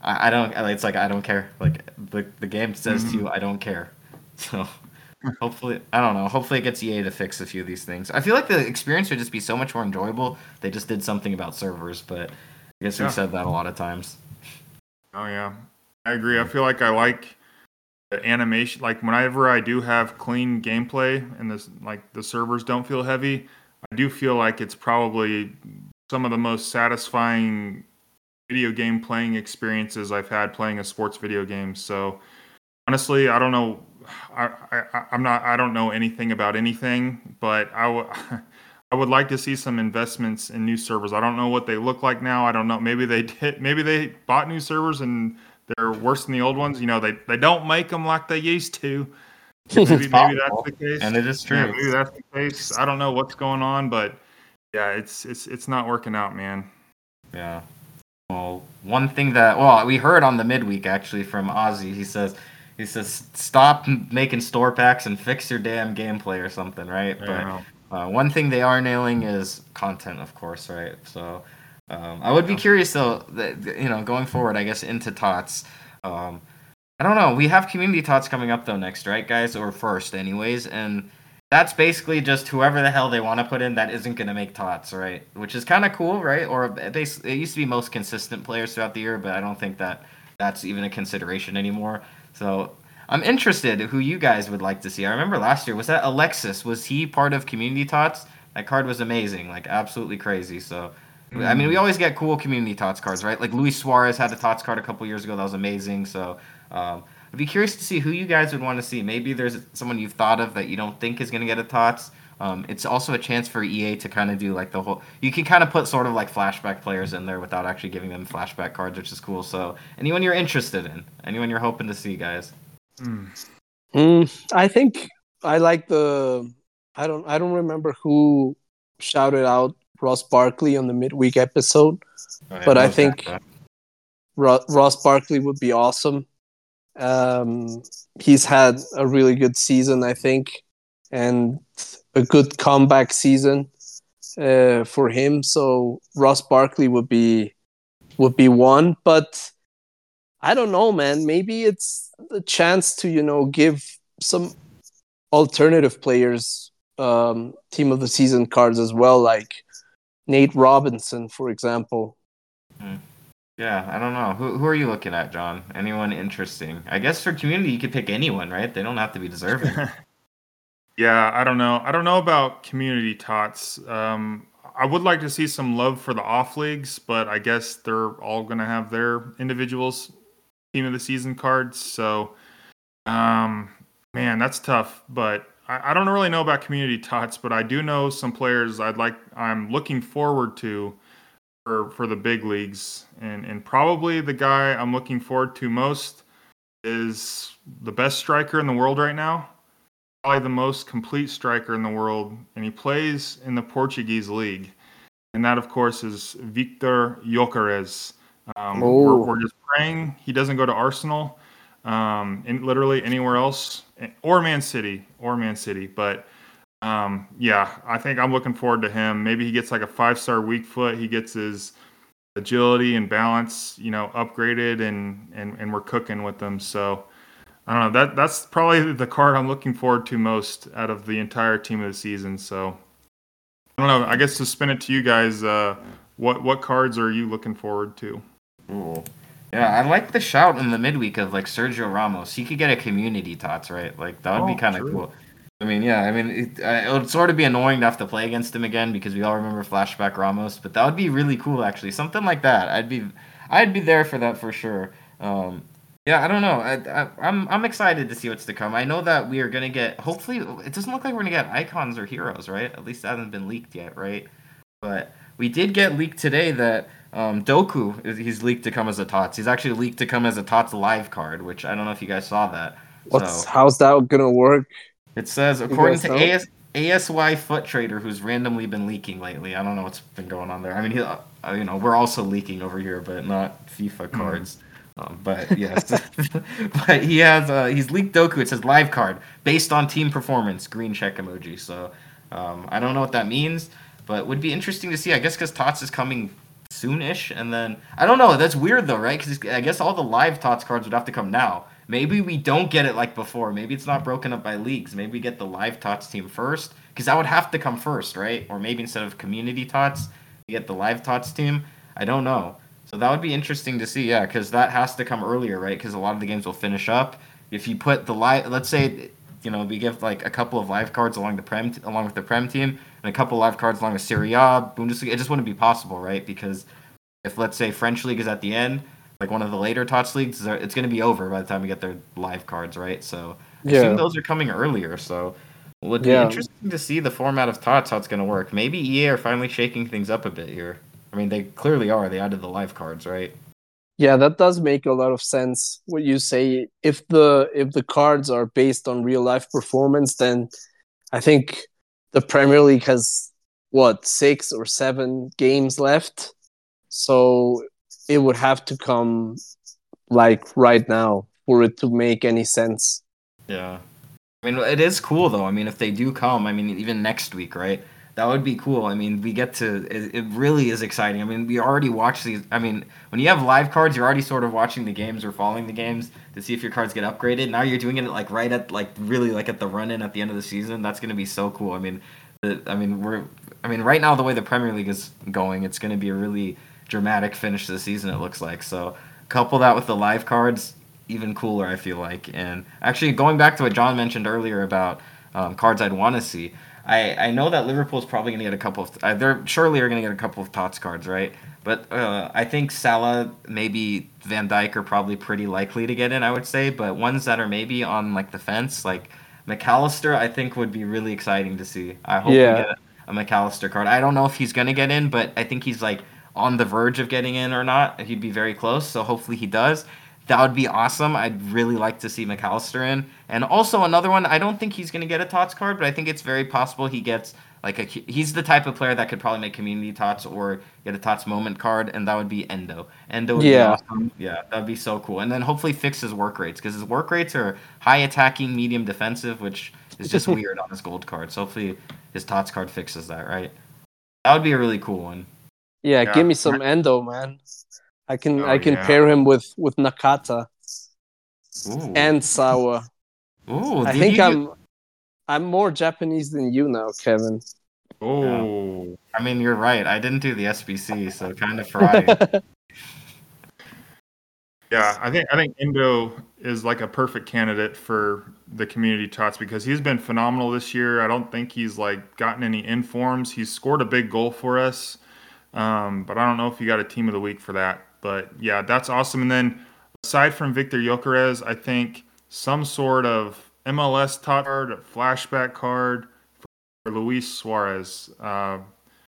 I don't. It's like I don't care. Like the game says to you, I don't care. So hopefully, I don't know. Hopefully, it gets EA to fix a few of these things. I feel like the experience would just be so much more enjoyable. They just did something about servers, but I guess we've said that a lot of times.
Oh yeah, I agree. I feel like I like the animation. Like whenever I do have clean gameplay and this like the servers don't feel heavy, I do feel like it's probably some of the most satisfying video game playing experiences I've had playing a sports video game. So honestly, I don't know. I'm not. I don't know anything about anything, but I would like to see some investments in new servers. I don't know what they look like now. I don't know. Maybe they did. Maybe they bought new servers and they're worse than the old ones. You know, they don't make them like they used to. Maybe that's the case.
And it is true.
Yeah, maybe that's the case. I don't know what's going on, but yeah, it's not working out, man.
Yeah. Well, one thing that we heard on the midweek actually from Ozzy, he says stop making store packs and fix your damn gameplay or something, right?
Yeah.
But one thing they are nailing is content, of course, right? So I would be curious though, that, going forward, I guess into TOTS. I don't know. We have community TOTS coming up though next, right, guys? Or first, anyways, and that's basically just whoever the hell they want to put in that isn't going to make TOTS, right? Which is kind of cool, right? Or it used to be most consistent players throughout the year, but I don't think that's even a consideration anymore. So I'm interested who you guys would like to see. I remember last year, was that Alexis? Was he part of community TOTS? That card was amazing, like absolutely crazy. So, I mean, we always get cool community TOTS cards, right? Like Luis Suarez had a TOTS card a couple years ago. That was amazing. So, I'd be curious to see who you guys would want to see. Maybe there's someone you've thought of that you don't think is going to get a TOTS. It's also a chance for EA to kind of do like the whole. You can kind of put sort of like flashback players in there without actually giving them flashback cards, which is cool. So, anyone you're interested in, anyone you're hoping to see, guys.
I think I like the. I don't remember who shouted out Ross Barkley on the midweek episode, but I think Ross Barkley would be awesome. He's had a really good season, I think, and a good comeback season for him. So Ross Barkley would be one, but I don't know, man. Maybe it's a chance to give some alternative players team of the season cards as well, like Nate Robinson, for example.
Yeah, I don't know. Who are you looking at, John? Anyone interesting? I guess for community, you could pick anyone, right? They don't have to be deserving.
Yeah, I don't know. I don't know about community TOTS. I would like to see some love for the off leagues, but I guess they're all going to have their individuals team of the season cards. So, man, that's tough. But I don't really know about community TOTS, but I do know some players I'm looking forward to for the big leagues. And probably the guy I'm looking forward to most is the best striker in the world right now. Probably the most complete striker in the world, and he plays in the Portuguese league. And that, of course, is Victor Gyökeres. We're just praying he doesn't go to Arsenal, literally anywhere else, or Man City. But yeah, I think I'm looking forward to him. Maybe he gets like a 5-star weak foot. He gets his agility and balance, upgraded, and we're cooking with them. So I don't know. That's probably the card I'm looking forward to most out of the entire team of the season. So I don't know. I guess to spin it to you guys, what cards are you looking forward to?
Cool. Yeah, I like the shout in the midweek of like Sergio Ramos. He could get a community TOTS, right? Like that would be kind of cool. I mean, yeah. I mean, it would sort of be annoying to have to play against him again because we all remember Flashback Ramos. But that would be really cool, actually. Something like that. I'd be there for that for sure. Yeah, I don't know. I'm excited to see what's to come. I know that we are gonna get. Hopefully, it doesn't look like we're gonna get icons or heroes, right? At least that hasn't been leaked yet, right? But we did get leaked today that Doku he's leaked to come as a TOTS. He's actually leaked to come as a TOTS live card, which I don't know if you guys saw that.
How's that gonna work?
It says according to ASY Foot Trader, who's randomly been leaking lately. I don't know what's been going on there. I mean, we're also leaking over here, but not FIFA cards. But yes, but he's leaked Doku. It says live card based on team performance, green check emoji. So I don't know what that means, but would be interesting to see. I guess because TOTS is coming soonish, and then I don't know. That's weird though, right? Because I guess all the live TOTS cards would have to come now. Maybe we don't get it like before. Maybe it's not broken up by leagues. Maybe we get the live TOTS team first, because that would have to come first, right? Or maybe instead of community TOTS, you get the live TOTS team. I don't know. So that would be interesting to see, yeah, because that has to come earlier, right? Because a lot of the games will finish up. If you put the live, let's say, we give like a couple of live cards along with the Prem team, and a couple of live cards along with Serie A, Bundesliga. It just wouldn't be possible, right? Because if, let's say, French league is at the end, like one of the later TOTS leagues, it's going to be over by the time we get their live cards, right? So I assume those are coming earlier. So it would be interesting to see the format of TOTS, how it's going to work. Maybe EA are finally shaking things up a bit here. I mean, they clearly are. They added the live cards, right?
Yeah, that does make a lot of sense. What you say, if the cards are based on real life performance, then I think the Premier League has 6 or 7 games left, so it would have to come like right now for it to make any sense.
Yeah, I mean, it is cool though. I mean, if they do come, I mean, even next week, right? That would be cool. I mean, we get to. It really is exciting. I mean, we already watch these. I mean, when you have live cards, you're already sort of watching the games or following the games to see if your cards get upgraded. Now you're doing it like right at really like at the run-in at the end of the season. That's gonna be so cool. I mean, right now the way the Premier League is going, it's gonna be a really dramatic finish to the season. It looks like so. Couple that with the live cards, even cooler. I feel like. And actually, going back to what John mentioned earlier about cards I'd want to see. I know that Liverpool's probably going to get a couple of. They're surely are going to get a couple of TOTS cards, right? But I think Salah, maybe Van Dijk are probably pretty likely to get in. I would say, but ones that are maybe on like the fence, like McAllister, I think would be really exciting to see. I hope we get a McAllister card. I don't know if he's going to get in, but I think he's like on the verge of getting in or not. He'd be very close, so hopefully he does. That would be awesome. I'd really like to see McAllister in. And also another one, I don't think he's going to get a TOTS card, but I think it's very possible he gets he's the type of player that could probably make community TOTS or get a TOTS moment card, and that would be Endo. Endo would be awesome. Yeah, that would be so cool. And then hopefully fix his work rates, because his work rates are high attacking, medium defensive, which is just weird on his gold card. So hopefully his TOTS card fixes that, right? That would be a really cool one.
Yeah, give me some Endo, man. I can pair him with Nakata and Sawa.
Ooh,
I think I'm more Japanese than you now, Kevin.
Oh,
yeah. I mean, you're right. I didn't do the SBC, so kind of fried.
Yeah, I think Endo is like a perfect candidate for the community TOTS because he's been phenomenal this year. I don't think he's like gotten any informs. He's scored a big goal for us, but I don't know if he got a team of the week for that. But yeah, that's awesome. And then aside from Victor Gyökeres, I think some sort of MLS TOTS card, a flashback card for Luis Suarez. I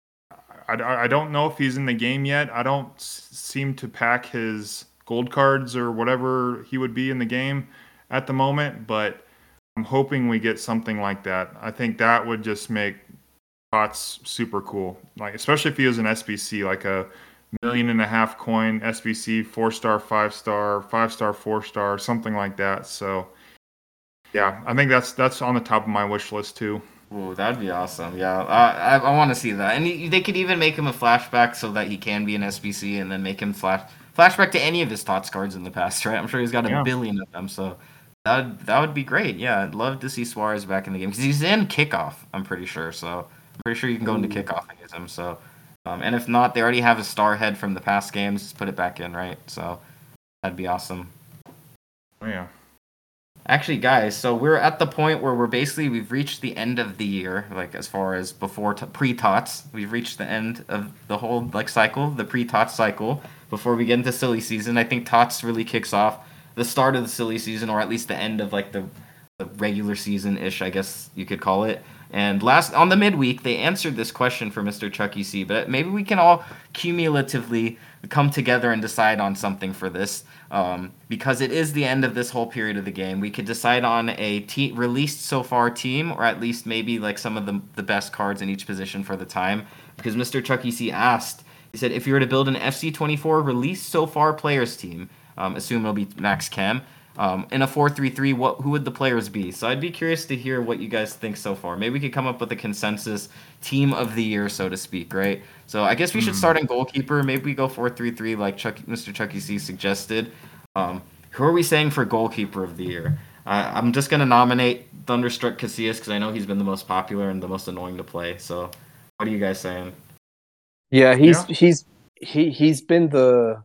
don't know if he's in the game yet. I don't seem to pack his gold cards or whatever he would be in the game at the moment, but I'm hoping we get something like that. I think that would just make TOTS super cool, like especially if he was an SBC, like a $1.5 million coin SBC, 4-star, 5-star, 5-star, 4-star, something like that. So yeah, I think that's on the top of my wish list too.
Ooh, that'd be awesome. Yeah, I want to see that. And they could even make him a flashback so that he can be an SBC, and then make him flashback to any of his TOTS cards in the past, right? I'm sure he's got a billion of them, so that would be great. Yeah, I'd love to see Suarez back in the game because he's in kickoff. I'm pretty sure. So I'm pretty sure you can go into kickoff and use him. So, and if not, they already have a star head from the past games. Just put it back in, right? So that'd be awesome.
Oh yeah.
Actually, guys, so we're at the point where we've reached the end of the year, like as far as before pre-TOTS. We've reached the end of the whole cycle, the pre-TOTS cycle. Before we get into silly season, I think TOTS really kicks off the start of the silly season, or at least the end of like the regular season-ish, I guess you could call it. And on the midweek, they answered this question for Mr. Chucky C. But maybe we can all cumulatively come together and decide on something for this, because it is the end of this whole period of the game. We could decide on a released so far team, or at least maybe like some of the best cards in each position for the time. Because Mr. Chucky C asked, he said, if you were to build an FC24 released so far players team, assume it'll be Max Chem, In a 4-3-3, who would the players be? So I'd be curious to hear what you guys think so far. Maybe we could come up with a consensus team of the year, so to speak, right? So I guess we should start in goalkeeper. Maybe we go 4-3-3 like Mr. Chucky C suggested. Who are we saying for goalkeeper of the year? I'm just gonna nominate Thunderstruck Casillas because I know he's been the most popular and the most annoying to play. So, what are you guys saying?
Yeah, he's been the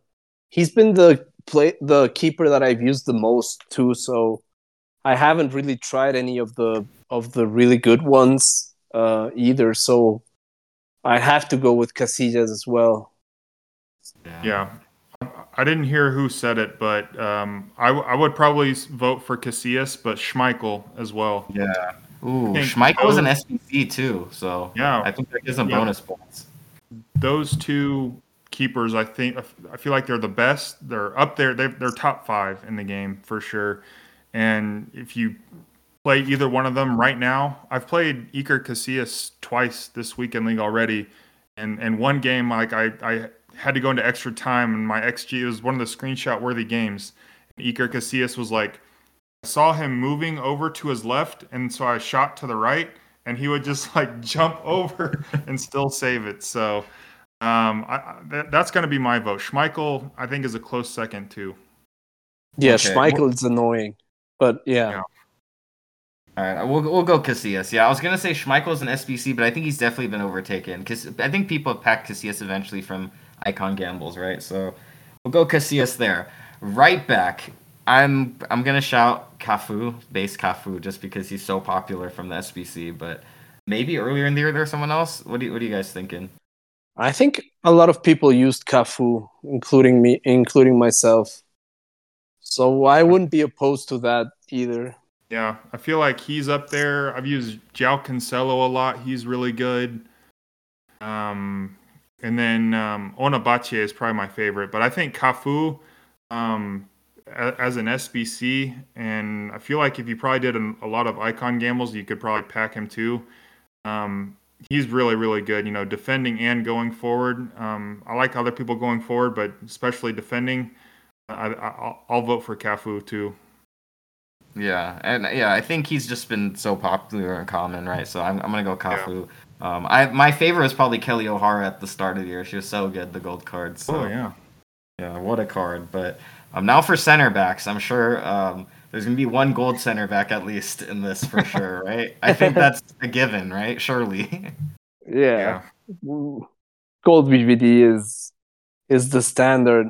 keeper that I've used the most too. So I haven't really tried any of the really good ones either. So I have to go with Casillas as well.
Yeah. I didn't hear who said it, but I would probably vote for Casillas, but Schmeichel as well.
Yeah. Ooh, Schmeichel was an SBC too, so
yeah,
I think that gives him bonus points.
Those two keepers, I feel like they're the best. They're up there. They're top 5 in the game for sure. And if you play either one of them right now, I've played Iker Casillas twice this weekend league already, and one game like I had to go into extra time, and my XG was one of the screenshot worthy games. Iker Casillas was like, I saw him moving over to his left, and so I shot to the right, and he would just like jump over and still save it. So that's going to be my vote. Schmeichel, I think, is a close second too.
Yeah, okay. Schmeichel is annoying, but yeah.
All right, we'll go Casillas. Yeah, I was gonna say Schmeichel is an SBC, but I think he's definitely been overtaken because I think people have packed Casillas eventually from Icon Gambles, right? So we'll go Casillas there. Right back, I'm gonna shout Cafu, base Cafu, just because he's so popular from the SBC. But maybe earlier in the year there's someone else. What are you guys thinking?
I think a lot of people used Cafu, including me, including myself. So I wouldn't be opposed to that either.
Yeah, I feel like he's up there. I've used João Cancelo a lot. He's really good. And then Onabache is probably my favorite. But I think Cafu as an SBC, and I feel like if you probably did a lot of Icon Gambles, you could probably pack him too. He's really, really good, defending and going forward. I like other people going forward, but especially defending. I'll vote for Cafu too.
Yeah, and I think he's just been so popular and common, right? So I'm gonna go Cafu. Yeah. My favorite was probably Kelly O'Hara at the start of the year. She was so good, the gold card. So, yeah, what a card! But now for center backs, I'm sure there's gonna be one gold center back at least in this for sure, right? I think that's a given, right? Surely.
Yeah. Gold VVD is the standard,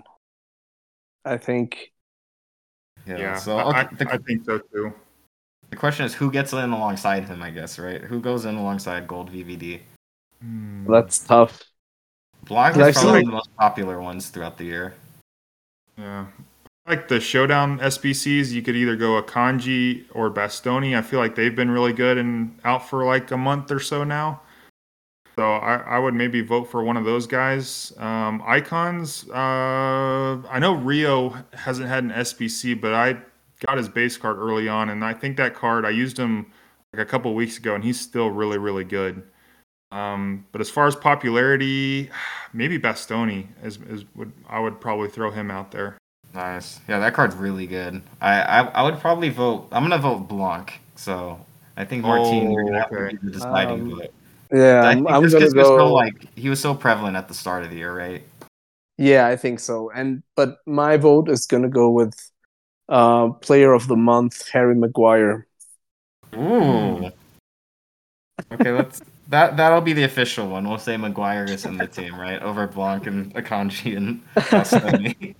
I think.
Yeah, so I think so too.
The question is who gets in alongside him, I guess, right? Who goes in alongside Gold VVD?
That's tough.
Blanc is probably the most popular ones throughout the year.
Yeah. Like the Showdown SBCs, you could either go Akanji or Bastoni. I feel like they've been really good and out for like a month or so now. So I would maybe vote for one of those guys. Icons, I know Rio hasn't had an SBC, but I got his base card early on, and I think that card, I used him like a couple of weeks ago, and he's still really, really good. But as far as popularity, maybe Bastoni I would probably throw him out there.
Nice. Yeah, that card's really good. I would probably vote. I'm gonna vote Blanc. So I think Martin, you're gonna have to be the deciding vote.
Yeah,
I'm gonna go. He was so prevalent at the start of the year, right?
Yeah, I think so. But my vote is gonna go with Player of the Month, Harry Maguire.
Ooh. Okay, that'll be the official one. We'll say Maguire is in the team, right? Over Blanc and Akanji and Bastoni.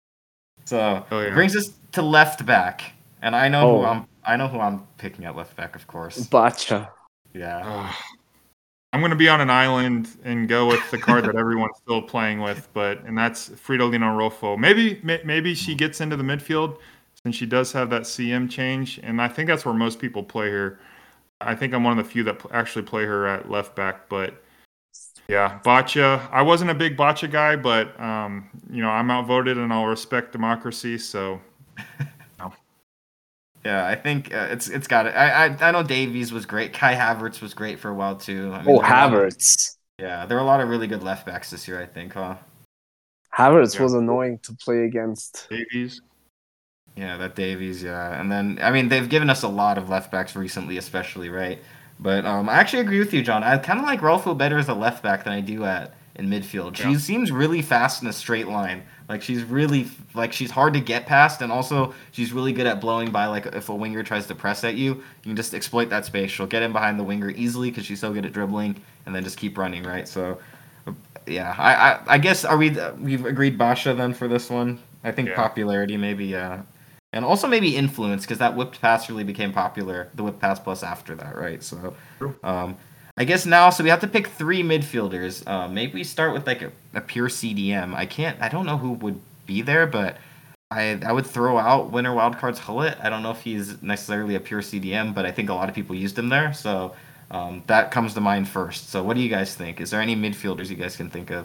So it brings us to left back, and I know who I'm picking at left back, of course.
Bacha.
Yeah.
I'm going to be on an island and go with the card that everyone's still playing with, and that's Fridolina Rolfo. Maybe she gets into the midfield since she does have that CM change, and I think that's where most people play her. I think I'm one of the few that actually play her at left back, but yeah, Bacha. I wasn't a big Bacha guy, but I'm outvoted and I'll respect democracy, so.
Yeah, I think it's got it. I know Davies was great. Kai Havertz was great for a while too.
Havertz.
There were a lot of really good left backs this year, I think, huh?
Havertz was annoying to play against.
Davies.
Yeah, that Davies, yeah. And then, I mean, they've given us a lot of left backs recently, especially, right? But I actually agree with you, John. I kind of like Rolfo better as a left back than I do at in midfield.
Yeah.
She seems really fast in a straight line. Like she's really like she's hard to get past, and also she's really good at blowing by. Like if a winger tries to press at you, you can just exploit that space. She'll get in behind the winger easily because she's so good at dribbling, and then just keep running, right? So, yeah, I guess we've agreed Basha then for this one. I think
Yeah.
popularity maybe, yeah. And also maybe influence because that whipped pass really became popular. The whipped pass plus after that, right? So,
True.
um, I guess now so we have to pick three midfielders. Maybe we start with like a pure CDM. I don't know who would be there, but I would throw out winner wildcards Hullet. I don't know if he's necessarily a pure CDM, but I think a lot of people used him there. So that comes to mind first. So what do you guys think? Is there any midfielders you guys can think of?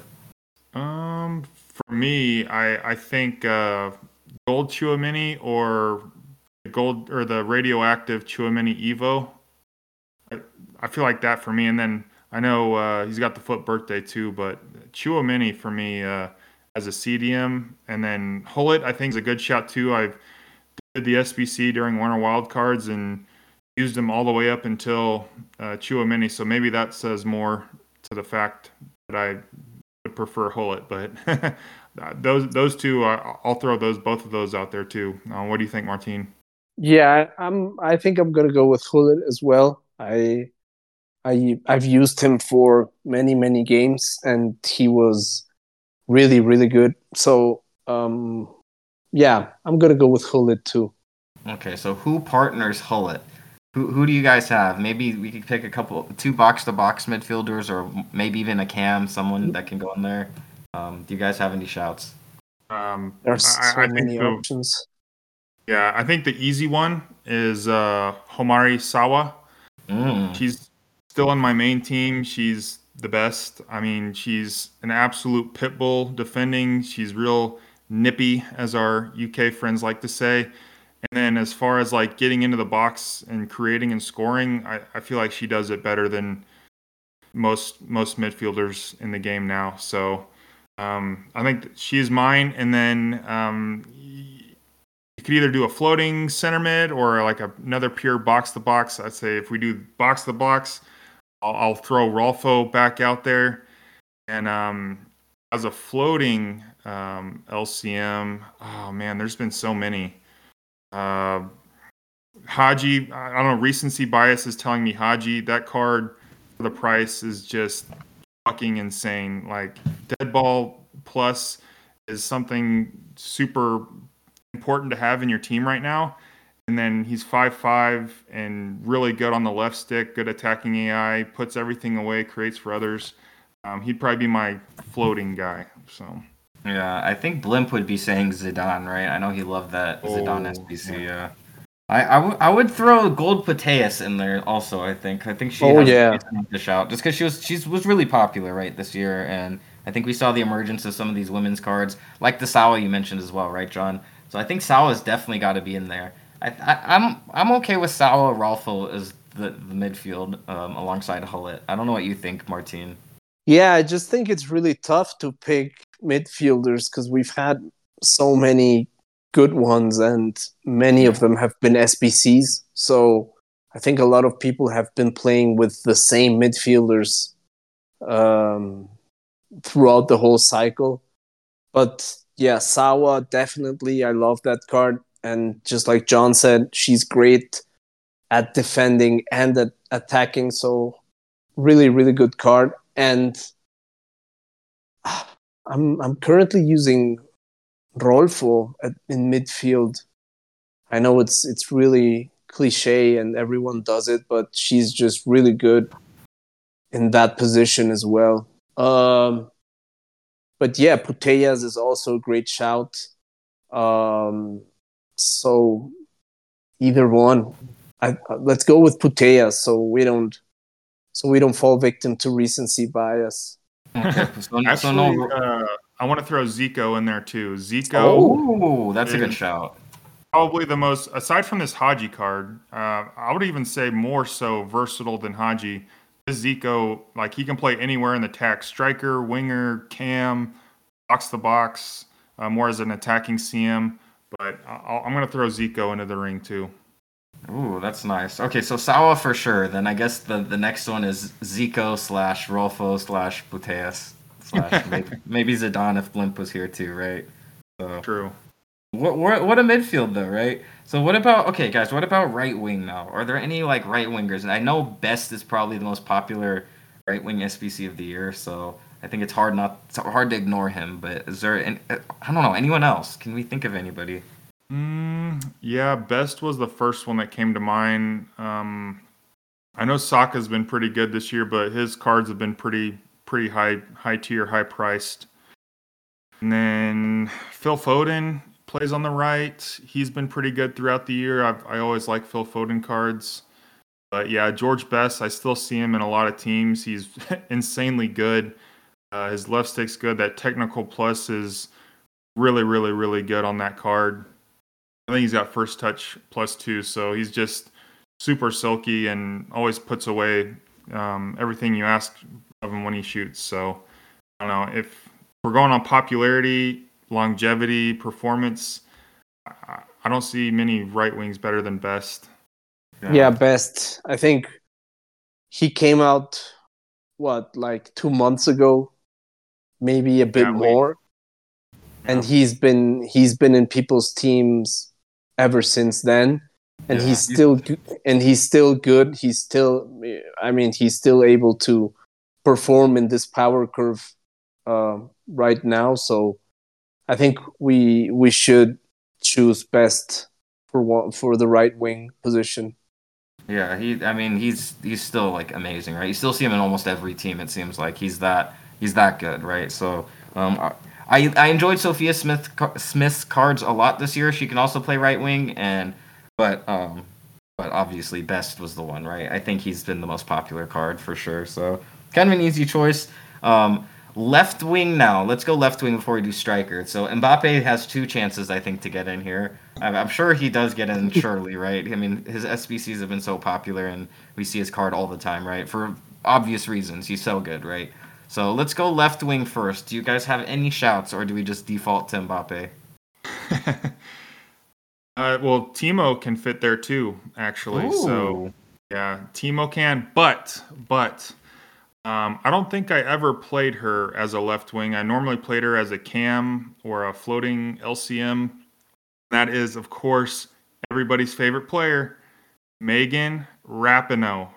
For me, I think Gold Chouamini or the gold or the radioactive Chouamini Evo. I, I feel like that for me. And then I know he's got the foot birthday too, but Chouamini for me as a CDM, and then Hullet I think is a good shot too. I did the SBC during Winter Wild Cards and used him all the way up until Chouamini. So maybe that says more to the fact that I would prefer Hullet, but those two, I'll throw both of those out there too. What do you think, Martine?
Yeah, I think I'm gonna go with Hullet as well. I've used him for many games, and he was really good. So yeah, I'm gonna go with Hullet too.
Okay, so who partners Hullet? Who do you guys have? Maybe we could pick two box to box midfielders, or maybe even a cam, someone that can go in there. Do you guys have any shouts?
There's so
I think
many options.
yeah, I think the easy one is Homari Sawa.
Mm.
She's still on my main team. She's the best. I mean, she's an absolute pit bull defending. She's real nippy, as our UK friends like to say. And then as far as like getting into the box and creating and scoring, I feel like she does it better than most midfielders in the game now. So I think she's mine. And then you could either do a floating center mid or like another pure box to box. I'd say if we do box to box, I'll throw Rolfo back out there. And as a floating LCM, oh man, there's been so many. Haji, I don't know, recency bias is telling me Haji, that card for the price is just fucking insane. Like, Dead Ball Plus is something super important to have in your team right now. And then he's 5'5" and really good on the left stick, good attacking AI, puts everything away, creates for others. He'd probably be my floating guy. So.
Yeah, I think Blimp would be saying Zidane, right? I know he loved that Zidane SBC. Yeah. I would throw Gold Pateas in there also. I think she
Oh
has a
yeah,
reason to shout just because she was really popular right this year, and I think we saw the emergence of some of these women's cards like the Sawa you mentioned as well, right, John? So I think Sawa's definitely got to be in there. I'm okay with Sawa Rolfo as the midfield alongside Hullet. I don't know what you think, Martine.
yeah. I just think it's really tough to pick midfielders because we've had so many good ones, and many of
Yeah.
them have been SBCs. So I think a lot of people have been playing with the same midfielders um, throughout the whole cycle. But yeah, Sawa definitely. I love that card, and just like John said, she's great at defending and at attacking. So really good card. And I'm currently using Rolfo in midfield. I know it's really cliche and everyone does it, but she's just really good in that position as well. But yeah, Putellas is also a great shout. Um, so either one. Let's go with Putellas so we don't fall victim to recency bias.
Okay. So
Actually,
no.
I want to throw Zico in there too. Zico
Oh,
Oh, that's a good
is
shout.
probably the most, aside from this Haji card, I would even say more so versatile than Haji. This Zico, like he can play anywhere in the attack, striker, winger, cam, box to box, more as an attacking CM. But I'm going to throw Zico into the ring too.
Ooh, that's nice. Okay, so Sawa for sure. Then I guess the next one is Zico slash Rolfo slash Puteas slash maybe Zidane if Blimp was here too, right? So
True.
what a midfield though, right? So what about okay, guys? What about right wing now? Are there any like right wingers? And I know Best is probably the most popular right wing SBC of the year, so I think it's hard to ignore him. But is there? I don't know anyone else? Can we think of anybody?
Yeah, Best was the first one that came to mind. I know Saka's been pretty good this year, but his cards have been pretty high tier, high priced. And then Phil Foden plays on the right. He's been pretty good throughout the year. I always like Phil Foden cards. But yeah, George Best, I still see him in a lot of teams. He's insanely good. His left stick's good. That technical plus is really good on that card. I think he's got first touch plus 2, so he's just super silky and always puts away everything you ask of him when he shoots. So I don't know if we're going on popularity, longevity, performance. I don't see many right wings better than Best.
Yeah, Best. I think he came out like 2 months ago, maybe a bit more, and he's been in people's teams ever since then. And he's still good. He's still, he's still able to perform in this power curve right now. So I think we should choose Best for the right wing position.
Yeah, he's still like amazing, right? You still see him in almost every team. It seems like he's that good, right? So I enjoyed Sophia Smith's cards a lot this year. She can also play right wing, but obviously Best was the one, right? I think he's been the most popular card for sure. So kind of an easy choice. Left wing now. Let's go left wing before we do striker. So Mbappe has 2 chances, I think, to get in here. I'm sure he does get in, surely, right? I mean, his SBCs have been so popular, and we see his card all the time, right? For obvious reasons. He's so good, right? So let's go left wing first. Do you guys have any shouts, or do we just default to Mbappe?
Well, Timo can fit there too, actually.
Ooh.
So yeah, Timo can, but I don't think I ever played her as a left wing. I normally played her as a cam or a floating LCM. That is, of course, everybody's favorite player, Megan Rapinoe.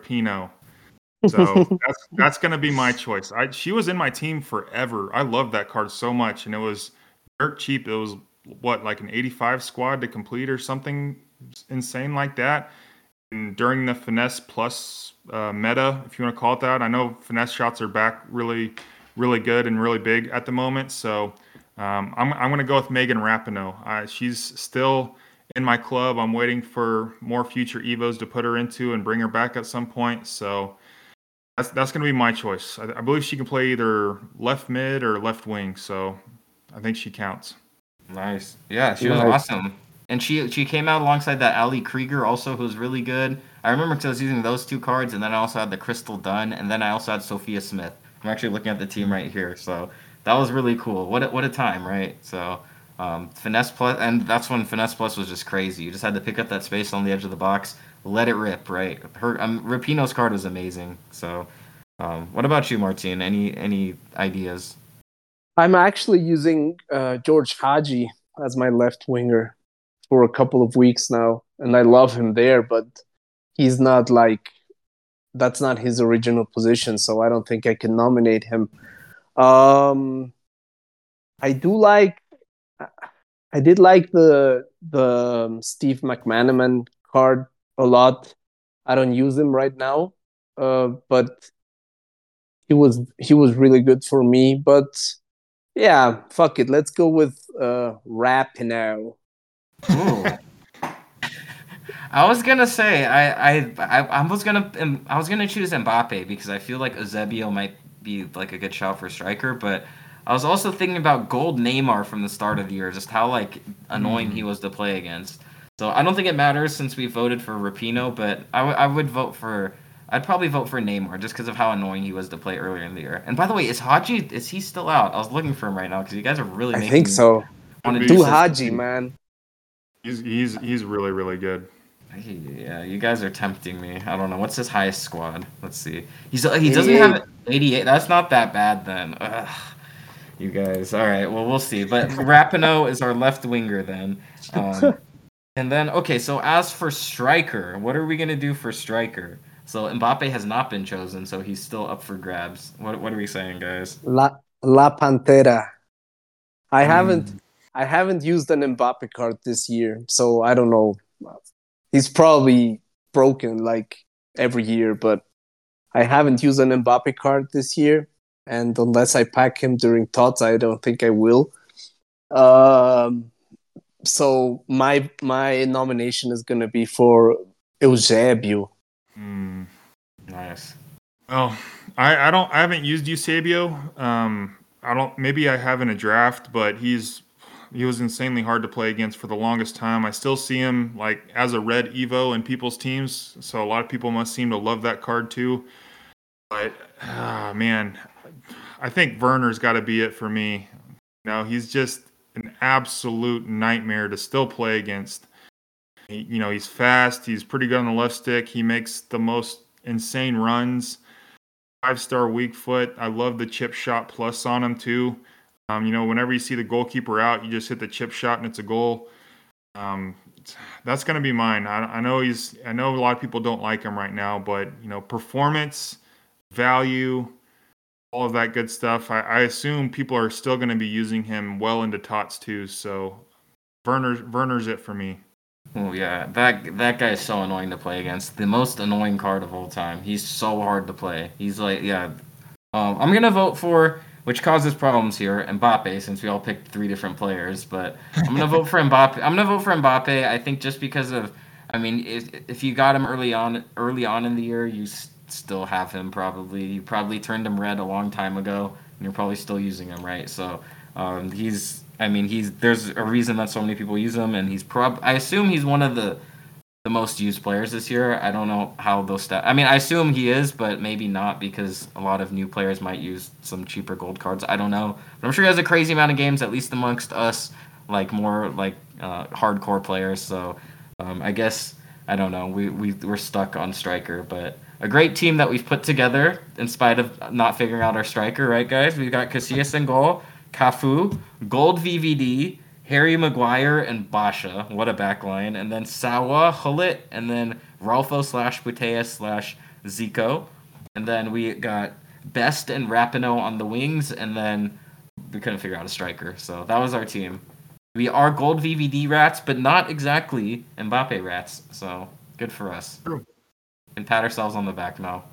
So that's going to be my choice. She was in my team forever. I loved that card so much, and it was dirt cheap. It was like an 85 squad to complete or something insane like that. And during the Finesse Plus meta, if you want to call it that, I know Finesse shots are back really good and really big at the moment. So I'm going to go with Megan Rapinoe. She's still in my club. I'm waiting for more future Evos to put her into and bring her back at some point. So that's going to be my choice. I believe she can play either left mid or left wing. So I think she counts.
Nice. Yeah, she was awesome. And she came out alongside that Ali Krieger also, who's really good. I remember because I was using those 2 cards, and then I also had the Crystal Dunn, and then I also had Sophia Smith. I'm actually looking at the team right here, so that was really cool. What a time, right? So Finesse Plus, and that's when Finesse Plus was just crazy. You just had to pick up that space on the edge of the box, let it rip, right? Her Rapinoe's card was amazing. So what about you, Martin? Any ideas?
I'm actually using George Haji as my left winger for a couple of weeks now, and I love him there, but he's not that's not his original position, so I don't think I can nominate him. I did like the Steve McManaman card a lot. I don't use him right now, but he was really good for me. But yeah, fuck it, let's go with Rapinoe.
I was gonna say I was gonna choose Mbappe because I feel like Eusebio might be like a good shout for striker, but I was also thinking about gold Neymar from the start of the year, just how like annoying he was to play against. So I don't think it matters since we voted for Rapinoe, but I'd probably vote for Neymar just because of how annoying he was to play earlier in the year. And by the way, is he still out? I was looking for him right now because you guys are really making
I think so.
me
Do Haji, man.
He's really, really good.
Yeah, you guys are tempting me. I don't know. What's his highest squad? Let's see. He doesn't
88.
have 88. That's not that bad then. Ugh, you guys. All right. Well, we'll see. But Rapinoe is our left winger then. And then okay. So as for striker, what are we gonna do for striker? So Mbappe has not been chosen, so he's still up for grabs. What are we saying, guys?
La Pantera. I haven't
Mm,
I haven't used an Mbappe card this year, so I don't know. He's probably broken like every year, but I haven't used an Mbappe card this year, and unless I pack him during tots, I don't think I will. Um, so my nomination is gonna be for Eusebio.
Mm.
nice.
Oh, I haven't used Eusebio. I don't. Maybe I have in a draft, but he was insanely hard to play against for the longest time. I still see him like as a red Evo in people's teams, so a lot of people must seem to love that card too. But man, I think Werner's got to be it for me. He's just an absolute nightmare to still play against. He's fast. He's pretty good on the left stick. He makes the most insane runs. 5-star weak foot. I love the chip shot plus on him too. Whenever you see the goalkeeper out, you just hit the chip shot and it's a goal. Um, that's going to be mine. I know I know a lot of people don't like him right now, but performance, value, all of that good stuff. I assume people are still going to be using him well into tots too. So Werner's it for me.
Oh yeah, that guy is so annoying to play against. The most annoying card of all time. He's so hard to play. He's like, yeah. I'm gonna vote for, which causes problems here, Mbappe, since we all picked three different players. But I'm gonna vote for Mbappe. I'm gonna vote for Mbappe. I think just because of, I mean, if you got him early on in the year, you still have him probably. You probably turned him red a long time ago, and you're probably still using him, right? So, he's. I mean, there's a reason that so many people use him, and I assume he's one of the most used players this year. I don't know how those stats. I mean, I assume he is, but maybe not because a lot of new players might use some cheaper gold cards. I don't know, but I'm sure he has a crazy amount of games, at least amongst us, like more like hardcore players. So I guess I don't know. We're stuck on striker, but a great team that we've put together in spite of not figuring out our striker, right, guys? We've got Casillas in goal, Cafu, gold VVD. Harry Maguire and Basha. What a backline. And then Sawa, Hullet, and then Ralfo / Puteas / Zico. And then we got Best and Rapinoe on the wings, and then we couldn't figure out a striker. So that was our team. We are gold VVD rats, but not exactly Mbappe rats. So good for us.
True.
And pat ourselves on the back now.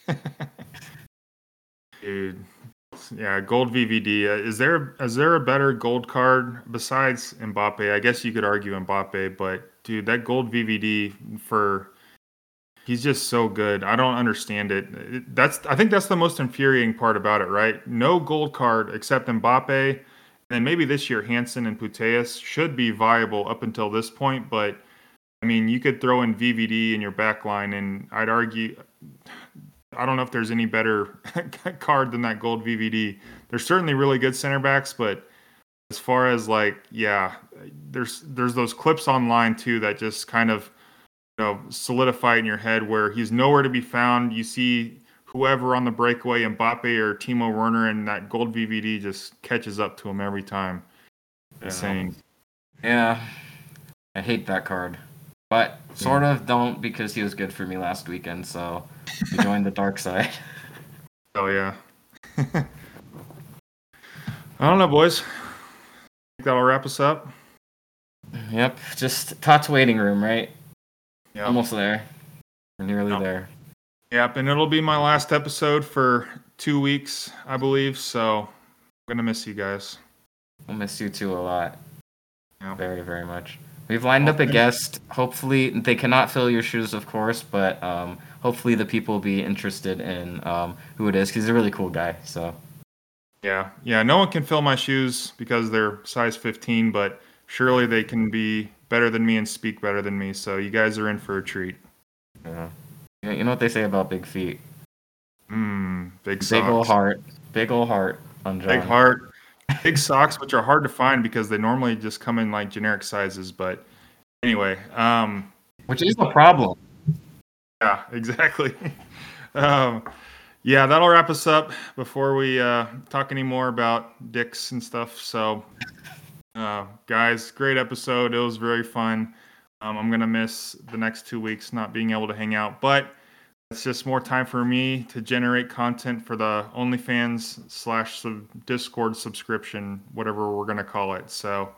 Dude. Yeah, gold VVD. Is there a better gold card besides Mbappe? I guess you could argue Mbappe, but dude, that gold VVD he's just so good. I don't understand it. I think that's the most infuriating part about it, right? No gold card except Mbappe, and maybe this year Hansen and Puteas should be viable up until this point, but I mean, you could throw in VVD in your back line, and I'd argue I don't know if there's any better card than that gold VVD. There's certainly really good center backs, but as far as like, yeah, there's those clips online too that just kind of solidify in your head where he's nowhere to be found. You see whoever on the breakaway, Mbappe or Timo Werner, and that gold VVD just catches up to him every time. Insane.
Yeah, I hate that card. But sort of don't because he was good for me last weekend, so he joined the dark side.
Oh yeah. I don't know, boys. Think that'll wrap us up.
Yep, just Tots waiting room, right?
Yeah.
Almost there. We're nearly there.
Yep, and it'll be my last episode for 2 weeks, I believe. So I'm gonna miss you guys.
We'll miss you too a lot.
Yeah.
Very, very much. We've lined up a guest. Hopefully, they cannot fill your shoes, of course, but hopefully the people will be interested in who it is because he's a really cool guy. So.
Yeah. No one can fill my shoes because they're size 15, but surely they can be better than me and speak better than me. So you guys are in for a treat.
Yeah. You know what they say about big feet?
Big socks.
Big ol' heart. Big ol' heart on John.
Big heart. Big socks, which are hard to find because they normally just come in like generic sizes, but Anyway,
which is a problem.
Yeah, exactly. Yeah, that'll wrap us up before we talk any more about dicks and stuff. So, guys, great episode. It was very fun. I'm going to miss the next 2 weeks not being able to hang out, but it's just more time for me to generate content for the OnlyFans / Discord subscription, whatever we're going to call it. So,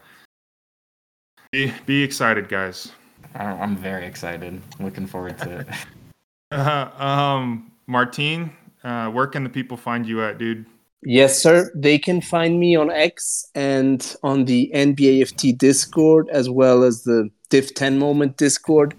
be excited, guys.
I'm very excited. Looking forward to it.
Martin, where can the people find you at, dude?
Yes, sir. They can find me on X and on the NBAFT Discord, as well as the Div 10 Moment Discord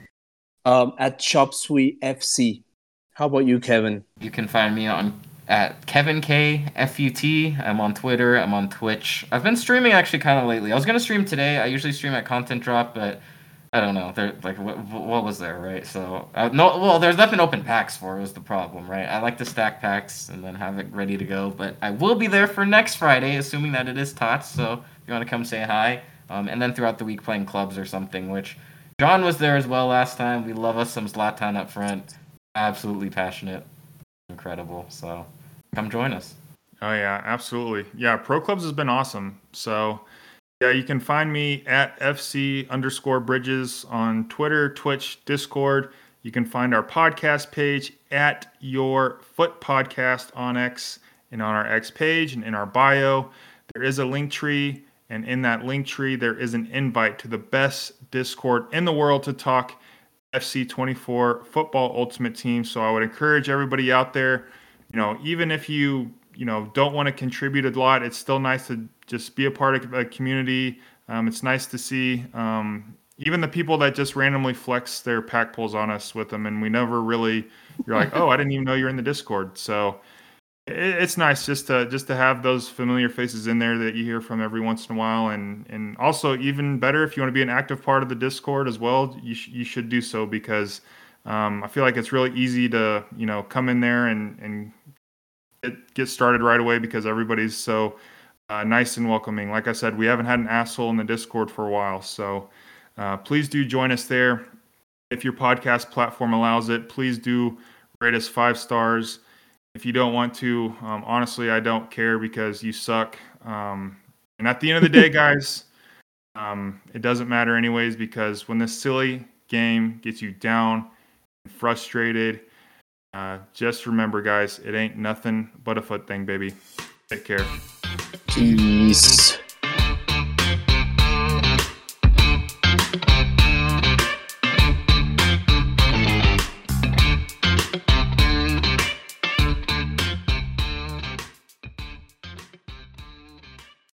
at Chopsuey FC. How about you, Kevin?
You can find me at Kevin K FUT. I'm on Twitter. I'm on Twitch. I've been streaming actually kind of lately. I was gonna stream today. I usually stream at Content Drop, but I don't know. There, like, what was there, right? So, there's nothing open packs for. Was the problem, right? I like to stack packs and then have it ready to go. But I will be there for next Friday, assuming that it is TOTS. So, if you want to come say hi, and then throughout the week playing clubs or something. Which John was there as well last time. We love us some Zlatan up front. Absolutely passionate, incredible. So, come join us.
Oh yeah, absolutely. Yeah, Pro Clubs has been awesome. So. Yeah, you can find me at FC_Bridges on Twitter, Twitch, Discord. You can find our podcast page at Your Foot Podcast on X and on our X page and in our bio. There is a link tree, and in that link tree, there is an invite to the best Discord in the world to talk FC24 Football Ultimate Team. So I would encourage everybody out there, even if you don't want to contribute a lot, it's still nice to just be a part of a community. It's nice to see even the people that just randomly flex their pack pulls on us with them, and we never really, you're like, oh, I didn't even know you're in the Discord. So it's nice just to have those familiar faces in there that you hear from every once in a while, and also even better if you want to be an active part of the Discord as well, you should do so, because I feel like it's really easy to come in there and get started right away, because everybody's so nice and welcoming. Like I said, we haven't had an asshole in the Discord for a while, so please do join us there. If your podcast platform allows it, please do rate us 5 stars. If you don't want to, honestly, I don't care, because you suck. And at the end of the day, guys, it doesn't matter anyways, because when this silly game gets you down and frustrated, just remember, guys, it ain't nothing but a foot thing, baby. Take care.
Peace.